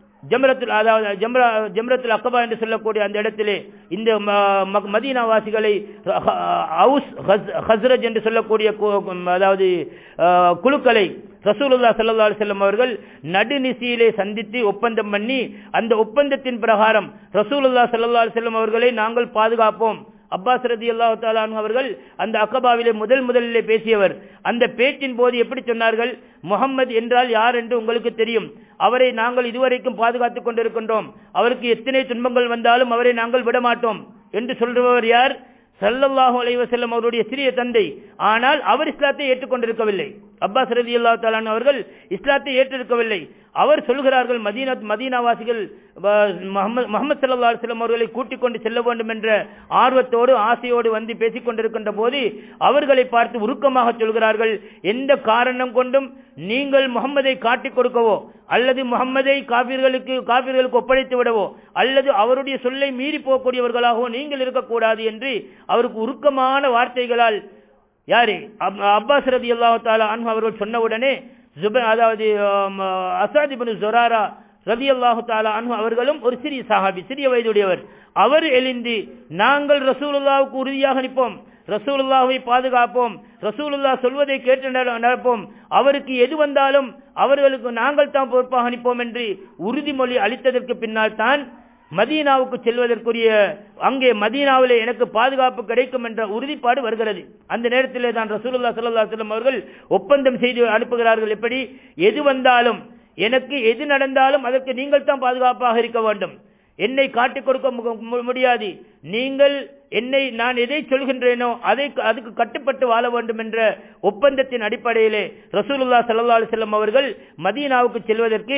ஜம்ரத்துல் அக்கபா என்று சொல்லக்கூடிய அந்த இடத்திலே இந்த மதீனாவாசிகளை அவுஸ் ஹஸ்ரஜ் என்று சொல்லக்கூடிய அதாவது குழுக்களை ரசூலுல்லாஹ் ஸல்லல்லாஹு அலைஹி வஸல்லம் அவர்கள் நடுநிசியிலே சந்தித்து ஒப்பந்தம் பண்ணி அந்த ஒப்பந்தத்தின் பிரகாரம் ரசூலுல்லாஹ் ஸல்லல்லாஹு அலைஹி வஸல்லம் அவர்களை நாங்கள் பாதுகாப்போம். அப்பாஸ் ரலியல்லாஹு தஆலா அன்ஹு அவர்கள் அந்த அக்கபாவிலே முதலிலே பேசியவர். அந்த பேச்சின் போது எப்படி சொன்னார்கள், முஹம்மது என்றால் யார் என்று உங்களுக்கு தெரியும், அவரை நாங்கள் இதுவரைக்கும் பாதுகாத்துக் கொண்டிருக்கின்றோம், அவருக்கு எத்தனை துன்பங்கள் வந்தாலும் அவரை நாங்கள் விடமாட்டோம் என்று சொல்றவர் யார்? ஸல்லல்லாஹு அலைஹி வஸல்லம் அவருடைய சிறிய தந்தை. ஆனால் அவர் இஸ்லாத்தை ஏற்றுக்கொண்டிருக்கவில்லை. அப்பாஸ் ரலியல்லாஹு தஆலா அன்ஹு அவர்கள் இஸ்லாத்தை ஏற்றிருக்கவில்லை. அவர் சொல்கிறார்கள், மதீனாவாசிகள் முஹம்மது ஸல்லல்லாஹு அலைஹி வஸல்லம் அவர்களை கூட்டிக் கொண்டு செல்ல வேண்டும் என்ற ஆர்வத்தோடு ஆசையோடு வந்து பேசிக் கொண்டிருக்கின்ற போது அவர்களை பார்த்து உருக்கமாக சொல்கிறார்கள், எந்த காரணம் கொண்டும் நீங்கள் முகம்மதை காட்டிக் கொடுக்கவோ அல்லது முகம்மதை காபிர்களுக்கு ஒப்படைத்து விடவோ அல்லது அவருடைய சொல்லை மீறி போகக்கூடியவர்களாகவோ நீங்கள் இருக்கக்கூடாது என்று அவருக்கு உருக்கமான வார்த்தைகளால் யாரு அப்பாஸ் ரலியல்லாஹு தஆலா அன்ஹு அவர்கள் சொன்னவுடனே அதாவது அஸாத் இப்னு ஸுராரா ரலியல்லாஹு தஆலா அன்ஹு அவர்களும் ஒரு சிறிய சஹாபி, சிறிய வயதுடையவர், அவர் எழுந்து நாங்கள் ரசூலுல்லாஹ்வுக்கு உறுதியாக நிற்போம், ரசூலுல்லாஹ்வை பாதுகாப்போம், ரசூலுல்லாஹ் சொல்வதை கேட்டு நடப்போம், அவருக்கு எது வந்தாலும் அவர்களுக்கு நாங்கள் தான் பொறுப்பாக நிற்போம் என்று உறுதிமொழி அளித்ததற்கு பின்னால் தான் மதீனாவுக்கு செல்வதற்குரிய அங்கே மதீனாவிலே எனக்கு பாதுகாப்பு கிடைக்கும் என்ற உறுதிப்பாடு வருகிறது. அந்த நேரத்திலே தான் ரசூலுல்லாஹ் ஸல்லல்லாஹு அலைஹி வஸல்லம் அவர்கள் ஒப்பந்தம் செய்து அனுப்புகிறார்கள். எப்படி? எது வந்தாலும் எனக்கு எது நடந்தாலும் அதற்கு நீங்கள் தான் பாதுகாப்பாக இருக்க வேண்டும், என்னை காட்டிக் கொடுக்க முடியாது, நீங்கள் நான் எதை சொல்கின்றேனோ அதுக்கு கட்டுப்பட்டு வாழ வேண்டும் என்ற ஒப்பந்தத்தின் அடிப்படையிலே ரசூலுல்லாஹ் ஸல்லல்லாஹு அலைஹி வஸல்லம் அவர்கள் மதீனாவுக்கு செல்வதற்கு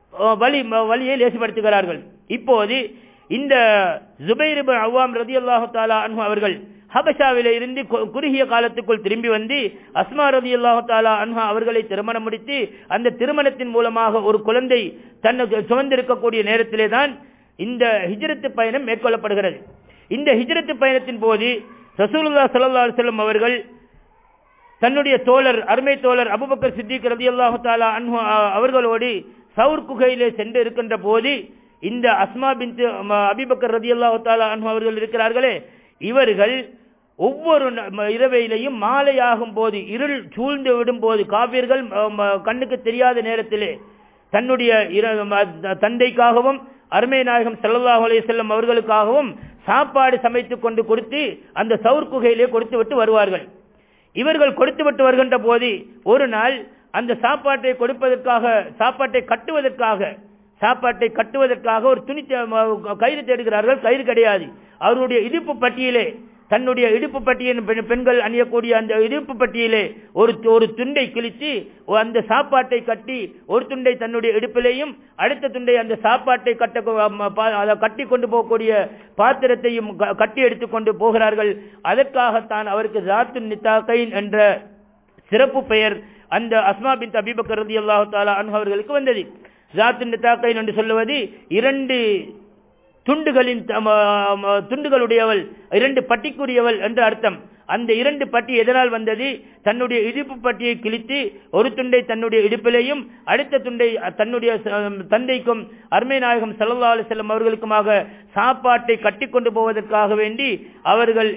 வழியை லேசிப்படுத்துகிறார்கள். இப்போது இந்த ஜுபைர் இப்னு அவ்வாம் ரலியல்லாஹு தஆலா அன்ஹு அவர்கள் ஹபஷாவிலே இருந்து குறுகிய காலத்துக்குள் திரும்பி வந்து அஸ்மா ரலியல்லாஹு தஆலா அன்ஹா அவர்களை திருமணம் முடித்து அந்த திருமணத்தின் மூலமாக ஒரு குழந்தை தன்னுக்கு சுமந்திருக்கக்கூடிய நேரத்திலே தான் இந்த ஹிஜ்ரத் பயணம் மேற்கொள்ளப்படுகிறது. இந்த ஹிஜ்ரத் பயணத்தின் போது ரசூலுல்லாஹ் ஸல்லல்லாஹு அலைஹி வஸல்லம் அவர்கள் தன்னுடைய தோழர், அருமை தோழர் அபூபக்கர் சித்திக் ரலியல்லாஹு தஆலா அன்ஹு அவர்களோடு சவுர் குகையிலே சென்று இருக்கின்ற போது இந்த அஸ்மா பின்த் அபூபக்கர் ரலியல்லாஹு தஆலா அன்ஹு அவர்கள் இருக்கிறார்களே, இவர்கள் ஒவ்வொரு இரவையிலையும் மாலையாகும் போது, இருள் சூழ்ந்து விடும் போது, காபிர்கள் கண்ணுக்கு தெரியாத நேரத்திலே தன்னுடைய தந்தைக்காகவும் அருமை நாயகம் ஸல்லல்லாஹு அலைஹி வஸல்லம் அவர்களுக்காகவும் சாப்பாடு சமைத்துக் கொண்டு கொடுத்து அந்த சவுர் குகையிலே கொடுத்து விட்டு வருவார்கள். இவர்கள் கொடுத்து விட்டு வருகின்ற போது ஒரு நாள் அந்த சாப்பாட்டை கட்டுவதற்காக ஒரு துணி கயிறு தேடுகிறார்கள். கயிறு கிடையாது. அவருடைய இடுப்பு பட்டியலே, தன்னுடைய இடுப்பு பட்டியின் பெண்கள் அணியக்கூடிய அந்த இடுப்பு பட்டியலே ஒரு துண்டை கிழித்து அந்த சாப்பாட்டை கட்டி, ஒரு துண்டை தன்னுடைய இடுப்பிலேயும் அடுத்த துண்டை அந்த சாப்பாட்டை கட்டி கொண்டு போகக்கூடிய பாத்திரத்தையும் கட்டி எடுத்துக்கொண்டு போகிறார்கள். அதற்காகத்தான் அவருக்கு ஜாத்துன் நித்தாகைன் என்ற சிறப்பு பெயர் அந்த அஸ்மா பின்த் அபூபக்கர் ரலியல்லாஹு தஆலா அன்ஹு அவர்களுக்கு வந்தது. ஜாத்துன் நித்தாகைன் என்று சொல்லுவது இரண்டு துண்டுகளுடையவள், இரண்டு பட்டிக்குரியவள் என்று அர்த்தம். அந்த இரண்டு பட்டி எதனால் வந்தது? தன்னுடைய இடுப்பு பட்டியை கிழித்து ஒரு துண்டை தன்னுடைய இடுப்பிலேயும் அடுத்த துண்டை தன்னுடைய தந்தைக்கும் அருமை நாயகம் ஸல்லல்லாஹு அலைஹி வஸல்லம் அவர்களுக்குமாக சாப்பாட்டை கட்டி கொண்டு போவதற்காக வேண்டி அவர்கள்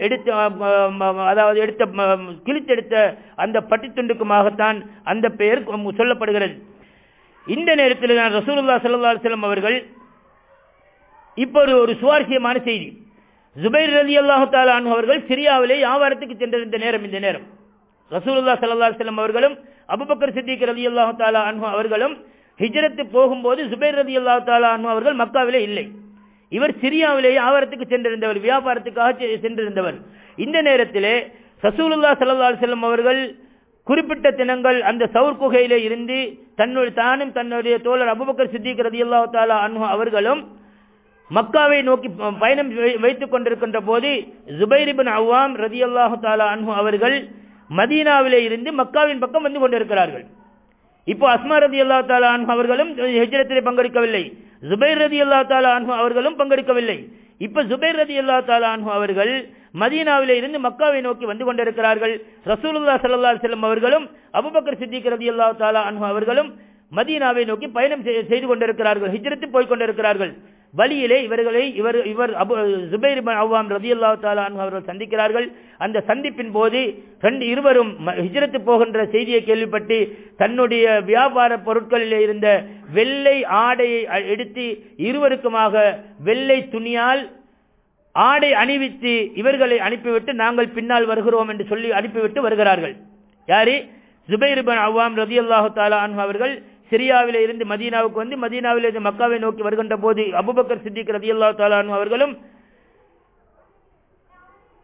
கிழித்தெடுத்த அந்த பட்டி துண்டுக்குமாகத்தான் அந்த பெயர் சொல்லப்படுகிறது. இந்த நேரத்தில் தான் ரசூலுல்லாஹ் ஸல்லல்லாஹு அலைஹி வஸல்லம் அவர்கள் இப்போது ஒரு சுவாரஸ்யமான செய்தி, ஜுபைர் ரலியல்லாஹு தஆலா அன்ஹு அவர்கள் சிரியாவிலே வியாபாரத்துக்கு சென்றிருந்த நேரம் இந்த நேரம். ரசூலுல்லாஹ் ஸல்லல்லாஹு அலைஹி வஸல்லம் அவர்களும் அபூபக்கர் சித்திக் ரலியல்லாஹு தஆலா அன்ஹு அவர்களும் ஹிஜ்ரத் போகும்போது ஜுபைர் ரலியல்லாஹு தஆலா அன்ஹு அவர்கள் மக்காவிலே இல்லை. இவர் சிரியாவிலே வியாபாரத்துக்கு சென்றிருந்தவர், வியாபாரத்துக்காக சென்றிருந்தவர். இந்த நேரத்திலே ரசூலுல்லாஹ் ஸல்லல்லாஹு அலைஹி வஸல்லம் அவர்கள் குறிப்பிட்ட தினங்கள் அந்த சவுர் குகையிலே இருந்து தன்னுடைய தோழர் அபூபக்கர் சித்திக் ரலியல்லாஹு தஆலா அன்ஹு அவர்களும் மக்காவை நோக்கி பயணம் வைத்துக் கொண்டிருக்கின்ற போது ஜுபைர் இப்னு அவ்வாம் ரலியல்லாஹு தஆலா அன்ஹு அவர்கள் மதீனாவிலே இருந்து மக்காவின் பக்கம் வந்து கொண்டிருக்கிறார்கள். இப்போ அஸ்மா ரலியல்லாஹு தஆலா அன்ஹு அவர்களும் ஹிஜ்ரத்திலே பங்கெடுக்கவில்லை, ஜுபைர் ரலியல்லாஹு தஆலா அன்ஹு அவர்களும் பங்கெடுக்கவில்லை. இப்ப ஜுபைர் ரலியல்லாஹு தஆலா அன்ஹு அவர்கள் மதீனாவிலே இருந்து மக்காவை நோக்கி வந்து கொண்டிருக்கிறார்கள். ரசூலுல்லாஹ் ஸல்லல்லாஹு அலைஹி வஸல்லம் அவர்களும் அபூபக்கர் சித்திக் ரலியல்லாஹு தஆலா அன்ஹு அவர்களும் மதீனாவை நோக்கி பயணம் செய்து கொண்டிருக்கிறார்கள், ஹிஜ்ரத்து போய் கொண்டிருக்கிறார்கள். வழியிலே இவர் ஜுபைர் இப்னு அவ்வாம் ரலியல்லாஹு தஆலா அன்ஹு அவர்கள் சந்திக்கிறார்கள். அந்த சந்திப்பின் போது இருவரும் ஹிஜ்ரத் போகின்ற செய்தியை கேள்விப்பட்டு தன்னுடைய வியாபார பொருட்களிலே இருந்த வெள்ளை ஆடையை எடுத்து இருவருக்குமாக வெள்ளை துணியால் ஆடை அணிவித்து இவர்களை அனுப்பிவிட்டு நாங்கள் பின்னால் வருகிறோம் என்று சொல்லி அனுப்பிவிட்டு வருகிறார்கள். யாரு? ஜுபைர் இப்னு அவ்வாம் ரலியல்லாஹு தஆலா அன்ஹு அவர்கள் சிரியாவிலே இருந்து மதீனாவுக்கு வந்து மதீனாவிலே இருந்து மக்காவை நோக்கி வருகின்ற போது அபூபக்கர் சித்திக் ரலியல்லாஹு தஆலா அன்ஹு அவர்களும்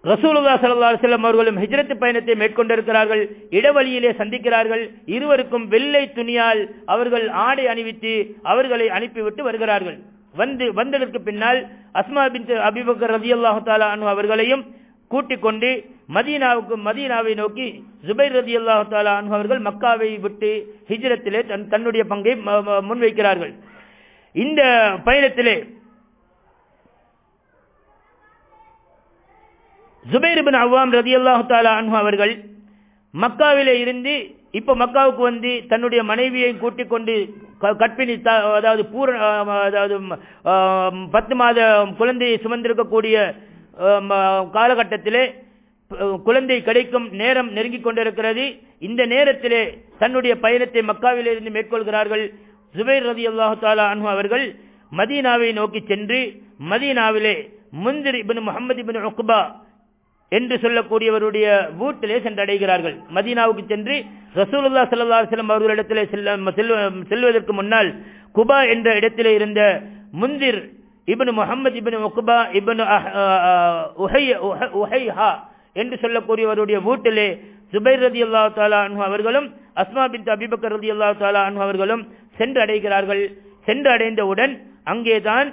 ரசூலுல்லாஹி ஸல்லல்லாஹு அலைஹி வஸல்லம் அவர்களும் ஹிஜ்ரத் பயணத்தை மேற்கொண்டிருக்கிறார்கள். இடவழியிலே சந்திக்கிறார்கள். இருவருக்கும் வெள்ளை துணியால் அவர்கள் ஆடை அணிவித்து அவர்களை அனுப்பிவிட்டு வருகிறார்கள். வந்ததற்கு பின்னால் அஸ்மா பின்த் அபீ பக்கர் ரலியல்லாஹு தஆலா அன்ஹு அவர்களையும் கூட்டிக் கொண்டு மதீனாவை நோக்கி ஜுபைர் ரலியல்லாஹு தஆலா அன்ஹு அவர்கள் மக்காவை விட்டு ஹிஜ்ரத்திலே தன்னுடைய பங்கை முன்வைக்கிறார்கள். இந்த பயணத்திலே ஜுபைர் இப்னு அவ்வாம் ரலியல்லாஹு தஆலா அன்ஹு அவர்கள் மக்காவிலே இருந்து இப்ப மக்காவுக்கு வந்து தன்னுடைய மனைவியை கூட்டிக் கொண்டு கற்பிணி அதாவது 10 மாத குழந்தையை சுமந்திருக்கக்கூடிய காலகட்டத்திலே குழந்தை கிடைக்கும் நேரம் நெருங்கிக் கொண்டிருக்கிறது. இந்த நேரத்திலே தன்னுடைய பயணத்தை மக்காவிலே இருந்து மேற்கொள்கிறார்கள். ஜுபைர் ரலியல்லாஹு தஆலா அன்ஹு அவர்கள் மதீனாவை நோக்கி சென்று மதீனாவிலே முன்திர் இப்னு முஹம்மது இப்னு உக்பா என்று சொல்லக்கூடியவருடைய வீட்டிலே சென்றடைகிறார்கள். மதீனாவுக்கு சென்று ரசூலுல்லாஹி ஸல்லல்லாஹு அலைஹி வஸல்லம் அவர்களிடத்திலே செல்வதற்கு முன்னால் குபா என்ற இடத்திலே இருந்த முன்திர் இப்னு முஹம்மது இப்னு உக்பா இப்னு உஹைஹா என்று சொல்லக்கூடியவருடைய வீட்டிலே ஜுபைர் ரலியல்லாஹு தஆலா அன்ஹு அவர்களும் அஸ்மா பின்த் அபீ பக்கர் ரலியல்லாஹு தஆலா அன்ஹு அவர்களும் சென்று அடைகிறார்கள். சென்று அடைந்தவுடன் அங்கேதான்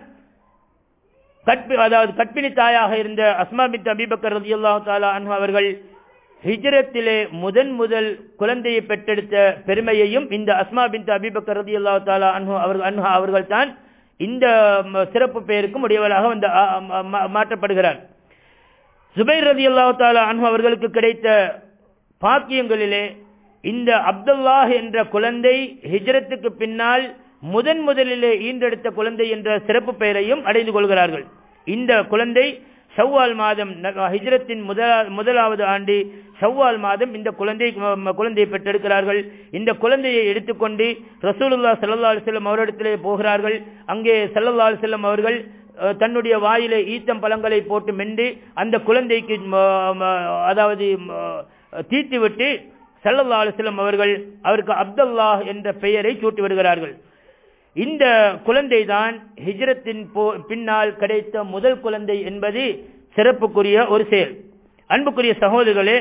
கற்பிணி தாயாக இருந்த அஸ்மா பின்த் அபீ பக்கர் ரலியல்லாஹு தஆலா அன்ஹு அவர்கள் ஹிஜ்ரத்திலே முதல் குழந்தையை பெற்றெடுத்த பெருமையையும் இந்த அஸ்மா பின்த் அபீ பக்கர் ரலியல்லாஹு தஆலா அன்ஹு அவர்கள் தான் இந்த சிறப்பு பெயருக்கும் உடையவராக மாற்றப்படுகிறார். ஜுபைர் ரலியல்லாஹு தஆலா அன்ஹு அவர்களுக்கு கிடைத்த பாக்கியங்களிலே இந்த அப்துல்லாஹ் என்ற குழந்தை ஹிஜ்ரத்துக்கு பின்னால் முதலிலே ஈன்றெடுத்த குழந்தை என்ற சிறப்பு பெயரையும் அடைந்து கொள்கிறார்கள். இந்த குழந்தை ஷவ்வால் மாதம் ஹிஜ்ரத்தின் முதலாவது ஆண்டு ஷவ்வால் மாதம் இந்த குழந்தையை பெற்றெடுக்கிறார்கள். இந்த குழந்தையை எடுத்துக்கொண்டு ரசூலுல்லாஹி ஸல்லல்லாஹு அலைஹி வஸல்லம் அவரிடத்திலே போகிறார்கள். அங்கே ஸல்லல்லாஹு அலைஹி வஸல்லம் அவர்கள் தன்னுடைய வாயிலே ஈத்தம் பழங்களை போட்டு மென்று அந்த குழந்தைக்கு அதாவது தீர்த்துவிட்டு ஸல்லல்லாஹு அலைஹி வஸல்லம் அவர்கள் அவருக்கு அப்துல்லாஹ் என்ற பெயரை சூட்டி வருகிறார்கள். இந்த குழந்தை தான் ஹிஜ்ரத்தின் பின்னால் கிடைத்த முதல் குழந்தை என்பது சிறப்புக்குரிய ஒரு செயல். அன்புக்குரிய சகோதரர்களே,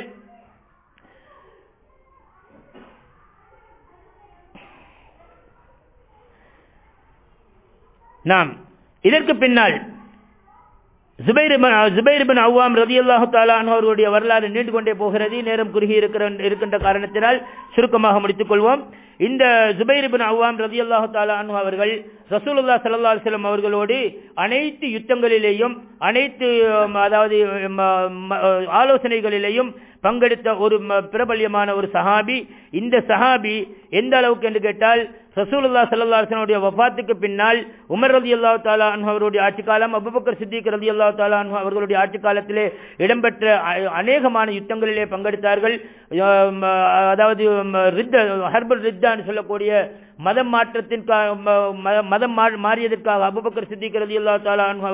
நாம் இதற்கு பின்னால் ஜுபைர் இப்னு அவ்வாம் ரலியல்லாஹு தஆலா அன்ஹு அவர்களுடைய வரலாறு நீண்டு கொண்டே போகிறது. நேரம் குறுகி இருக்கின்ற காரணத்தினால் சுருக்கமாக முடித்துக் கொள்வோம். இந்த ஜுபைர் இப்னு அவ்வாம் ரலியல்லாஹு தஆலா அன்ஹு அவர்கள் ரசூலுல்லாஹி ஸல்லல்லாஹு அலைஹி வஸல்லம் அவர்களோடு அனைத்து யுத்தங்களிலேயும் அனைத்து அதாவது ஆலோசனைகளிலேயும் பங்கெடுத்த ஒரு பிரபல்யமான ஒரு சஹாபி. இந்த சஹாபி எந்த அளவுக்கு என்று கேட்டால் ரசூலுல்லாஹி ஸல்லல்லாஹு அலைஹி வஸல்லம் வஃபாத்துக்கு பின்னால் உமர் ரலியல்லாஹு தஆலா அன்ஹு அவருடைய ஆட்சி காலம், அபூபக்கர் சித்திக் ரலியல்லாஹு தஆலா அன்ஹு அவர்களுடைய ஆட்சி காலத்திலே இடம்பெற்ற அநேகமான யுத்தங்களிலே பங்கெடுத்தார்கள். அதாவது ஹர்புல் ரித்தான்னு சொல்லக்கூடிய மதம் மாறியதற்காக அபூபக்கர் சித்திக் ரலியல்லாஹு தஆலா அன்ஹு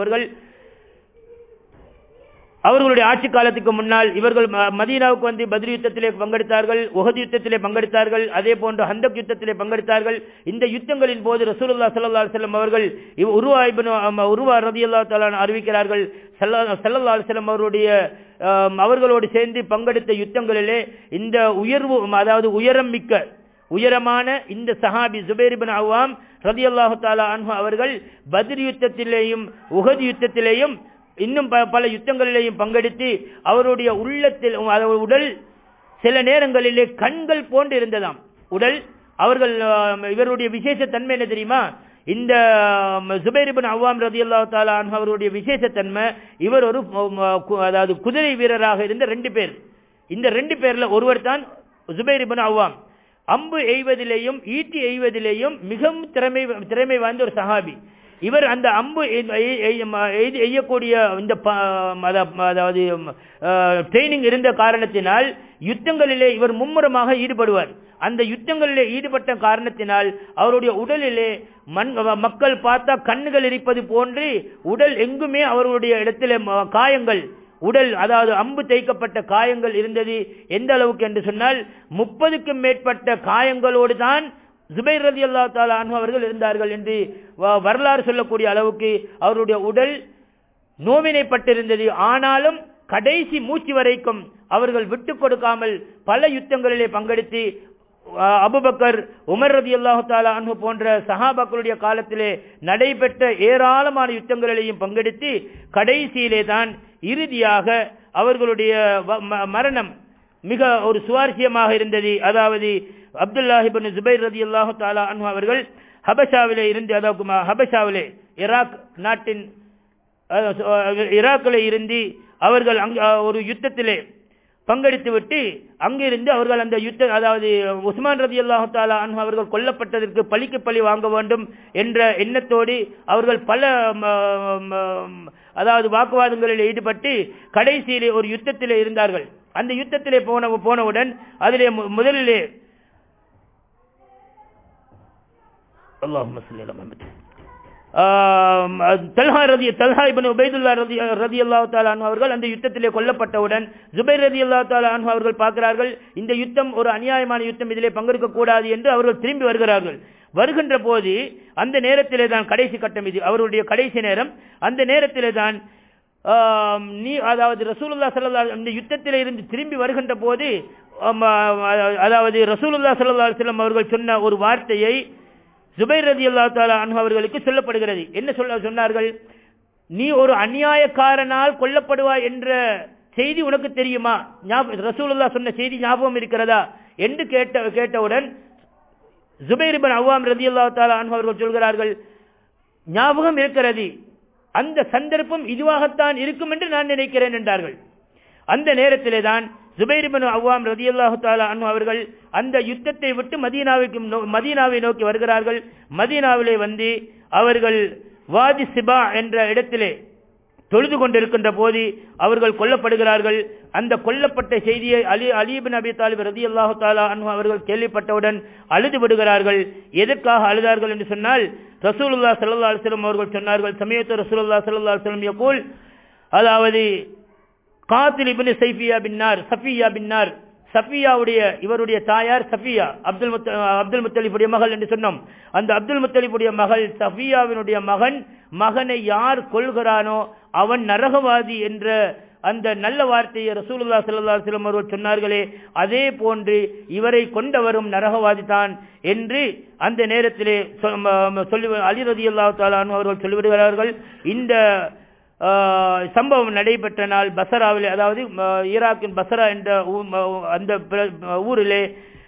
அவர்களுடைய ஆட்சி காலத்துக்கு முன்னால் இவர்கள் மதீனாவுக்கு வந்து பத்ர் யுத்தத்திலே பங்கெடுத்தார்கள், உஹத் யுத்தத்திலே பங்கெடுத்தார்கள், அதே போன்று ஹந்தக் யுத்தத்திலே பங்கெடுத்தார்கள். இந்த யுத்தங்களின் போது ரசூலுல்லாஹி ஸல்லல்லாஹு அலைஹி வஸல்லம் அவர்கள் உருவா ரலியல்லாஹு தஆலா அறிவிக்கிறார்கள், ஸல்லல்லாஹு அலைஹி வஸல்லம் அவர்களோடு சேர்ந்து பங்கெடுத்த யுத்தங்களிலே இந்த அதாவது உயரமான இந்த சஹாபி ஜுபைர் இப்னு அவ்வாம் ரலியல்லாஹு தஆலா அன்ஹு அவர்கள் பத்ர் யுத்தத்திலேயும் உஹத் யுத்தத்திலேயும் இன்னும் பல யுத்தங்களிலேயும் பங்கெடுத்து அவருடைய உடல் சில நேரங்களிலே கண்கள் போன்று இருந்ததாம். இவருடைய விசேஷ தன்மை என்ன தெரியுமா? இந்த ஜுபைர் இப்னு அவ்வாம் ரலியல்லாஹு தஆலா அன்ஹு அவருடைய விசேஷ தன்மை, இவர் ஒரு அதாவது குதிரை வீரராக இருந்த 2 பேர். இந்த 2 பேர்ல ஒருவர் தான் ஜுபைர் இப்னு அவ்வாம். அம்பு எய்வதிலேயும் ஈட்டி எய்வதிலேயும் மிகவும் திறமை வாய்ந்த ஒரு சஹாபி. இவர் அந்த அம்பு எய்யக்கூடிய இந்த அதாவது ட்ரைனிங் இருந்த காரணத்தினால் யுத்தங்களிலே இவர் மும்முரமாக ஈடுபடுவார். அந்த யுத்தங்களிலே ஈடுபட்ட காரணத்தினால் அவருடைய உடலிலே மக்கள் பார்த்தா கண்ணுகள் இருப்பது போன்று உடல் எங்குமே அவருடைய இடத்திலே காயங்கள், அதாவது அம்பு தைக்கப்பட்ட காயங்கள் இருந்தது. எந்த அளவுக்கு என்று சொன்னால் 30க்கும் மேற்பட்ட காயங்களோடு தான் ஜுபைர் ரலியல்லாஹு தஆலா அன்ஹு அவர்கள் இருந்தார்கள் என்று வரலாறு சொல்லக்கூடிய அளவுக்கு அவருடைய உடல் நோவினைப்பட்டிருந்தது. ஆனாலும் கடைசி மூச்சு வரைக்கும் அவர்கள் விட்டுக் கொடுக்காமல் பல யுத்தங்களிலே பங்கெடுத்து அபூபக்கர், உமர் ரலியல்லாஹு தஆலா அன்ஹு போன்ற சஹாபாக்களுடைய காலத்திலே நடைபெற்ற ஏராளமான யுத்தங்களிலேயும் பங்கெடுத்து கடைசியிலே தான் இறுதியாக அவர்களுடைய மரணம் மிக ஒரு சுவாரஸ்யமாக இருந்தது. அதாவது அப்துல்லாஹ் இப்னு ஜுபைர் ரலியல்லாஹு தஆலா அன்ஹு அவர்கள் ஹபஷாவிலே இருந்து, அதாவது ஹபஷாவிலே ஈராக் நாட்டின் ஈராக்கிலே இருந்து அவர்கள் ஒரு யுத்தத்திலே பங்கெடுத்து விட்டு அங்கிருந்து அவர்கள் அந்த அதாவது உஸ்மான் ரலியல்லாஹு தஆலா அன்ஹு அவர்கள் கொல்லப்பட்டதற்கு பழிக்கு பழி வாங்க வேண்டும் என்ற எண்ணத்தோடு அவர்கள் பல அதாவது வாக்குவாதங்களில் ஈடுபட்டு கடைசியிலே ஒரு யுத்தத்திலே இருந்தார்கள். அந்த யுத்தத்திலே போனவுடன் அதிலே முதலிலே அல்லாஹும்ம ஸல்லி அலா முஹம்மத் தல்ஹா இப்னு உபைதுல்லா ரலியல்லாஹு தஆலா அன்ஹு அவர்கள் அந்த யுத்தத்திலே கொல்லப்பட்டவுடன் ஜுபைர் ரலியல்லாஹு தஆலா அன்ஹு அவர்கள் பார்க்கிறார்கள், இந்த யுத்தம் ஒரு அநியாயமான யுத்தம், இதிலே பங்கெடுக்க கூடாது என்று அவர்கள் திரும்பி வருகிறார்கள். வருகின்ற போது அந்த நேரத்திலே தான் கடைசி கட்டம், இது அவருடைய கடைசி நேரம். அந்த நேரத்திலே தான் அதாவது ரசூலுல்லாஹ் ஸல்லல்லாஹு அலைஹி இந்த யுத்தத்திலே இருந்து திரும்பி வருகின்ற போது அதாவது ரசூலுல்லாஹ் ஸல்லல்லாஹு அலைஹி வஸல்லம் அவர்கள் சொன்ன ஒரு வார்த்தையை ஜுபைர் ரலியல்லாஹு தஆலா அன்ஹு அவர்களுக்கு சொல்லப்படுகிறது. என்ன சொன்னார்கள்? நீ ஒரு அநியாயக்காரனால் கொல்லப்படுவாய் என்ற செய்தி உனக்கு தெரியுமா? ரசூலுல்லாஹ் சொன்ன செய்தி ஞாபகம் இருக்கிறதா என்று கேட்டவுடன் ஜுபைர் இப்னு அவ்வாம் ரலியல்லாஹு தஆலா அன்ஹு அவர்கள் சொல்கிறார்கள், ஞாபகம் இருக்கிறது, அந்த சந்தர்ப்பம் இதுவாகத்தான் இருக்கும் என்று நான் நினைக்கிறேன் என்றார்கள். அந்த நேரத்திலே தான் ஜுபைர் இப்னு அவ்வாம் ரலியல்லாஹு தஆலா அன்ஹு அவர்கள் அந்த யுத்தத்தை விட்டு மதீனாவை நோக்கி வருகிறார்கள். மதீனாவிலே வந்து அவர்கள் வாதி சிபா என்ற இடத்திலே தொழுது கொண்டிருக்கின்ற போது அவர்கள் கொல்லப்படுகிறார்கள். அந்த கொல்லப்பட்ட செய்தியை அலி இப்னு அபி தாலிப் ரலியல்லாஹு தஆலா அன்ஹு அவர்கள் கேள்விப்பட்டவுடன் அழுது விடுகிறார்கள். எதற்காக அழுதார்கள் என்று சொன்னால், ரசூலுல்லாஹ் ஸல்லல்லாஹு அலைஹி வஸல்லம் அவர்கள் சொன்னார்கள், சமயத்து ரசூலுல்லாஹ் ஸல்லல்லாஹு அலைஹி வஸல்லம் யகூல், அதாவது காத்தில் இப்னு சஃபியா பின்னார், சஃபியாவுடைய இவருடைய தாயார் சஃபியா, அப்துல் முத்தலிஃபுடைய மகள் என்று சொன்னோம். அந்த அப்துல் முத்தலிஃபுடைய மகள் சஃபியாவினுடைய மகனை யார் கொள்கிறானோ அவன் நரகவாதி என்ற அந்த நல்ல வார்த்தையை ரசூலுல்லாஹ் ஸல்லல்லாஹு அலைஹி வஸல்லம் அவர்கள் சொன்னார்களே, அதே போன்று இவரை கொண்டவரும் நரகவாதி தான் என்று அந்த நேரத்திலே அலி ரலியல்லாஹு தஆலா அன்ஹு அவர்கள் சொல்லிவிடுகிறார்கள். இந்த சம்பவம் நடைபெற்ற நாள் பசராவிலே, அதாவது ஈராக்கின் பசரா என்ற அந்த ஊரிலே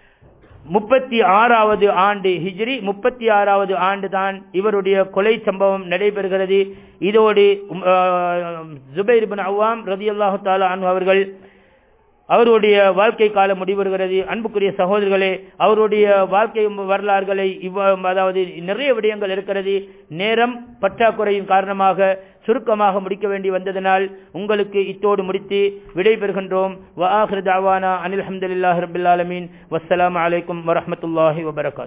36வது ஆண்டு ஹிஜ்ரி 36வது ஆண்டு தான் இவருடைய கொலை சம்பவம் நடைபெறுகிறது. இதோடு ஜுபைர் இப்னு அவ்வாம் ரலியல்லாஹு தஆலா அன்ஹு அவர்கள் அவருடைய வாழ்க்கை காலம் முடிவருகிறது. அன்புக்குரிய சகோதரர்களே, அவருடைய வாழ்க்கை வரலாறுகளை அதாவது நிறைய விடயங்கள் இருக்கிறது. நேரம் பற்றாக்குறையின் காரணமாக சுருக்கமாக முடிக்க வேண்டி வந்ததனால் உங்களுக்கு இத்தோடு முடித்து விடைபெறுகின்றோம். வ ஆகிரு தஅவானா அனில் ஹம்துலில்லாஹி ரப்பில் ஆலமீன். வஸ்ஸலாமு அலைக்கும் வரஹ்மத்துல்லாஹி வபரகாத்துஹு.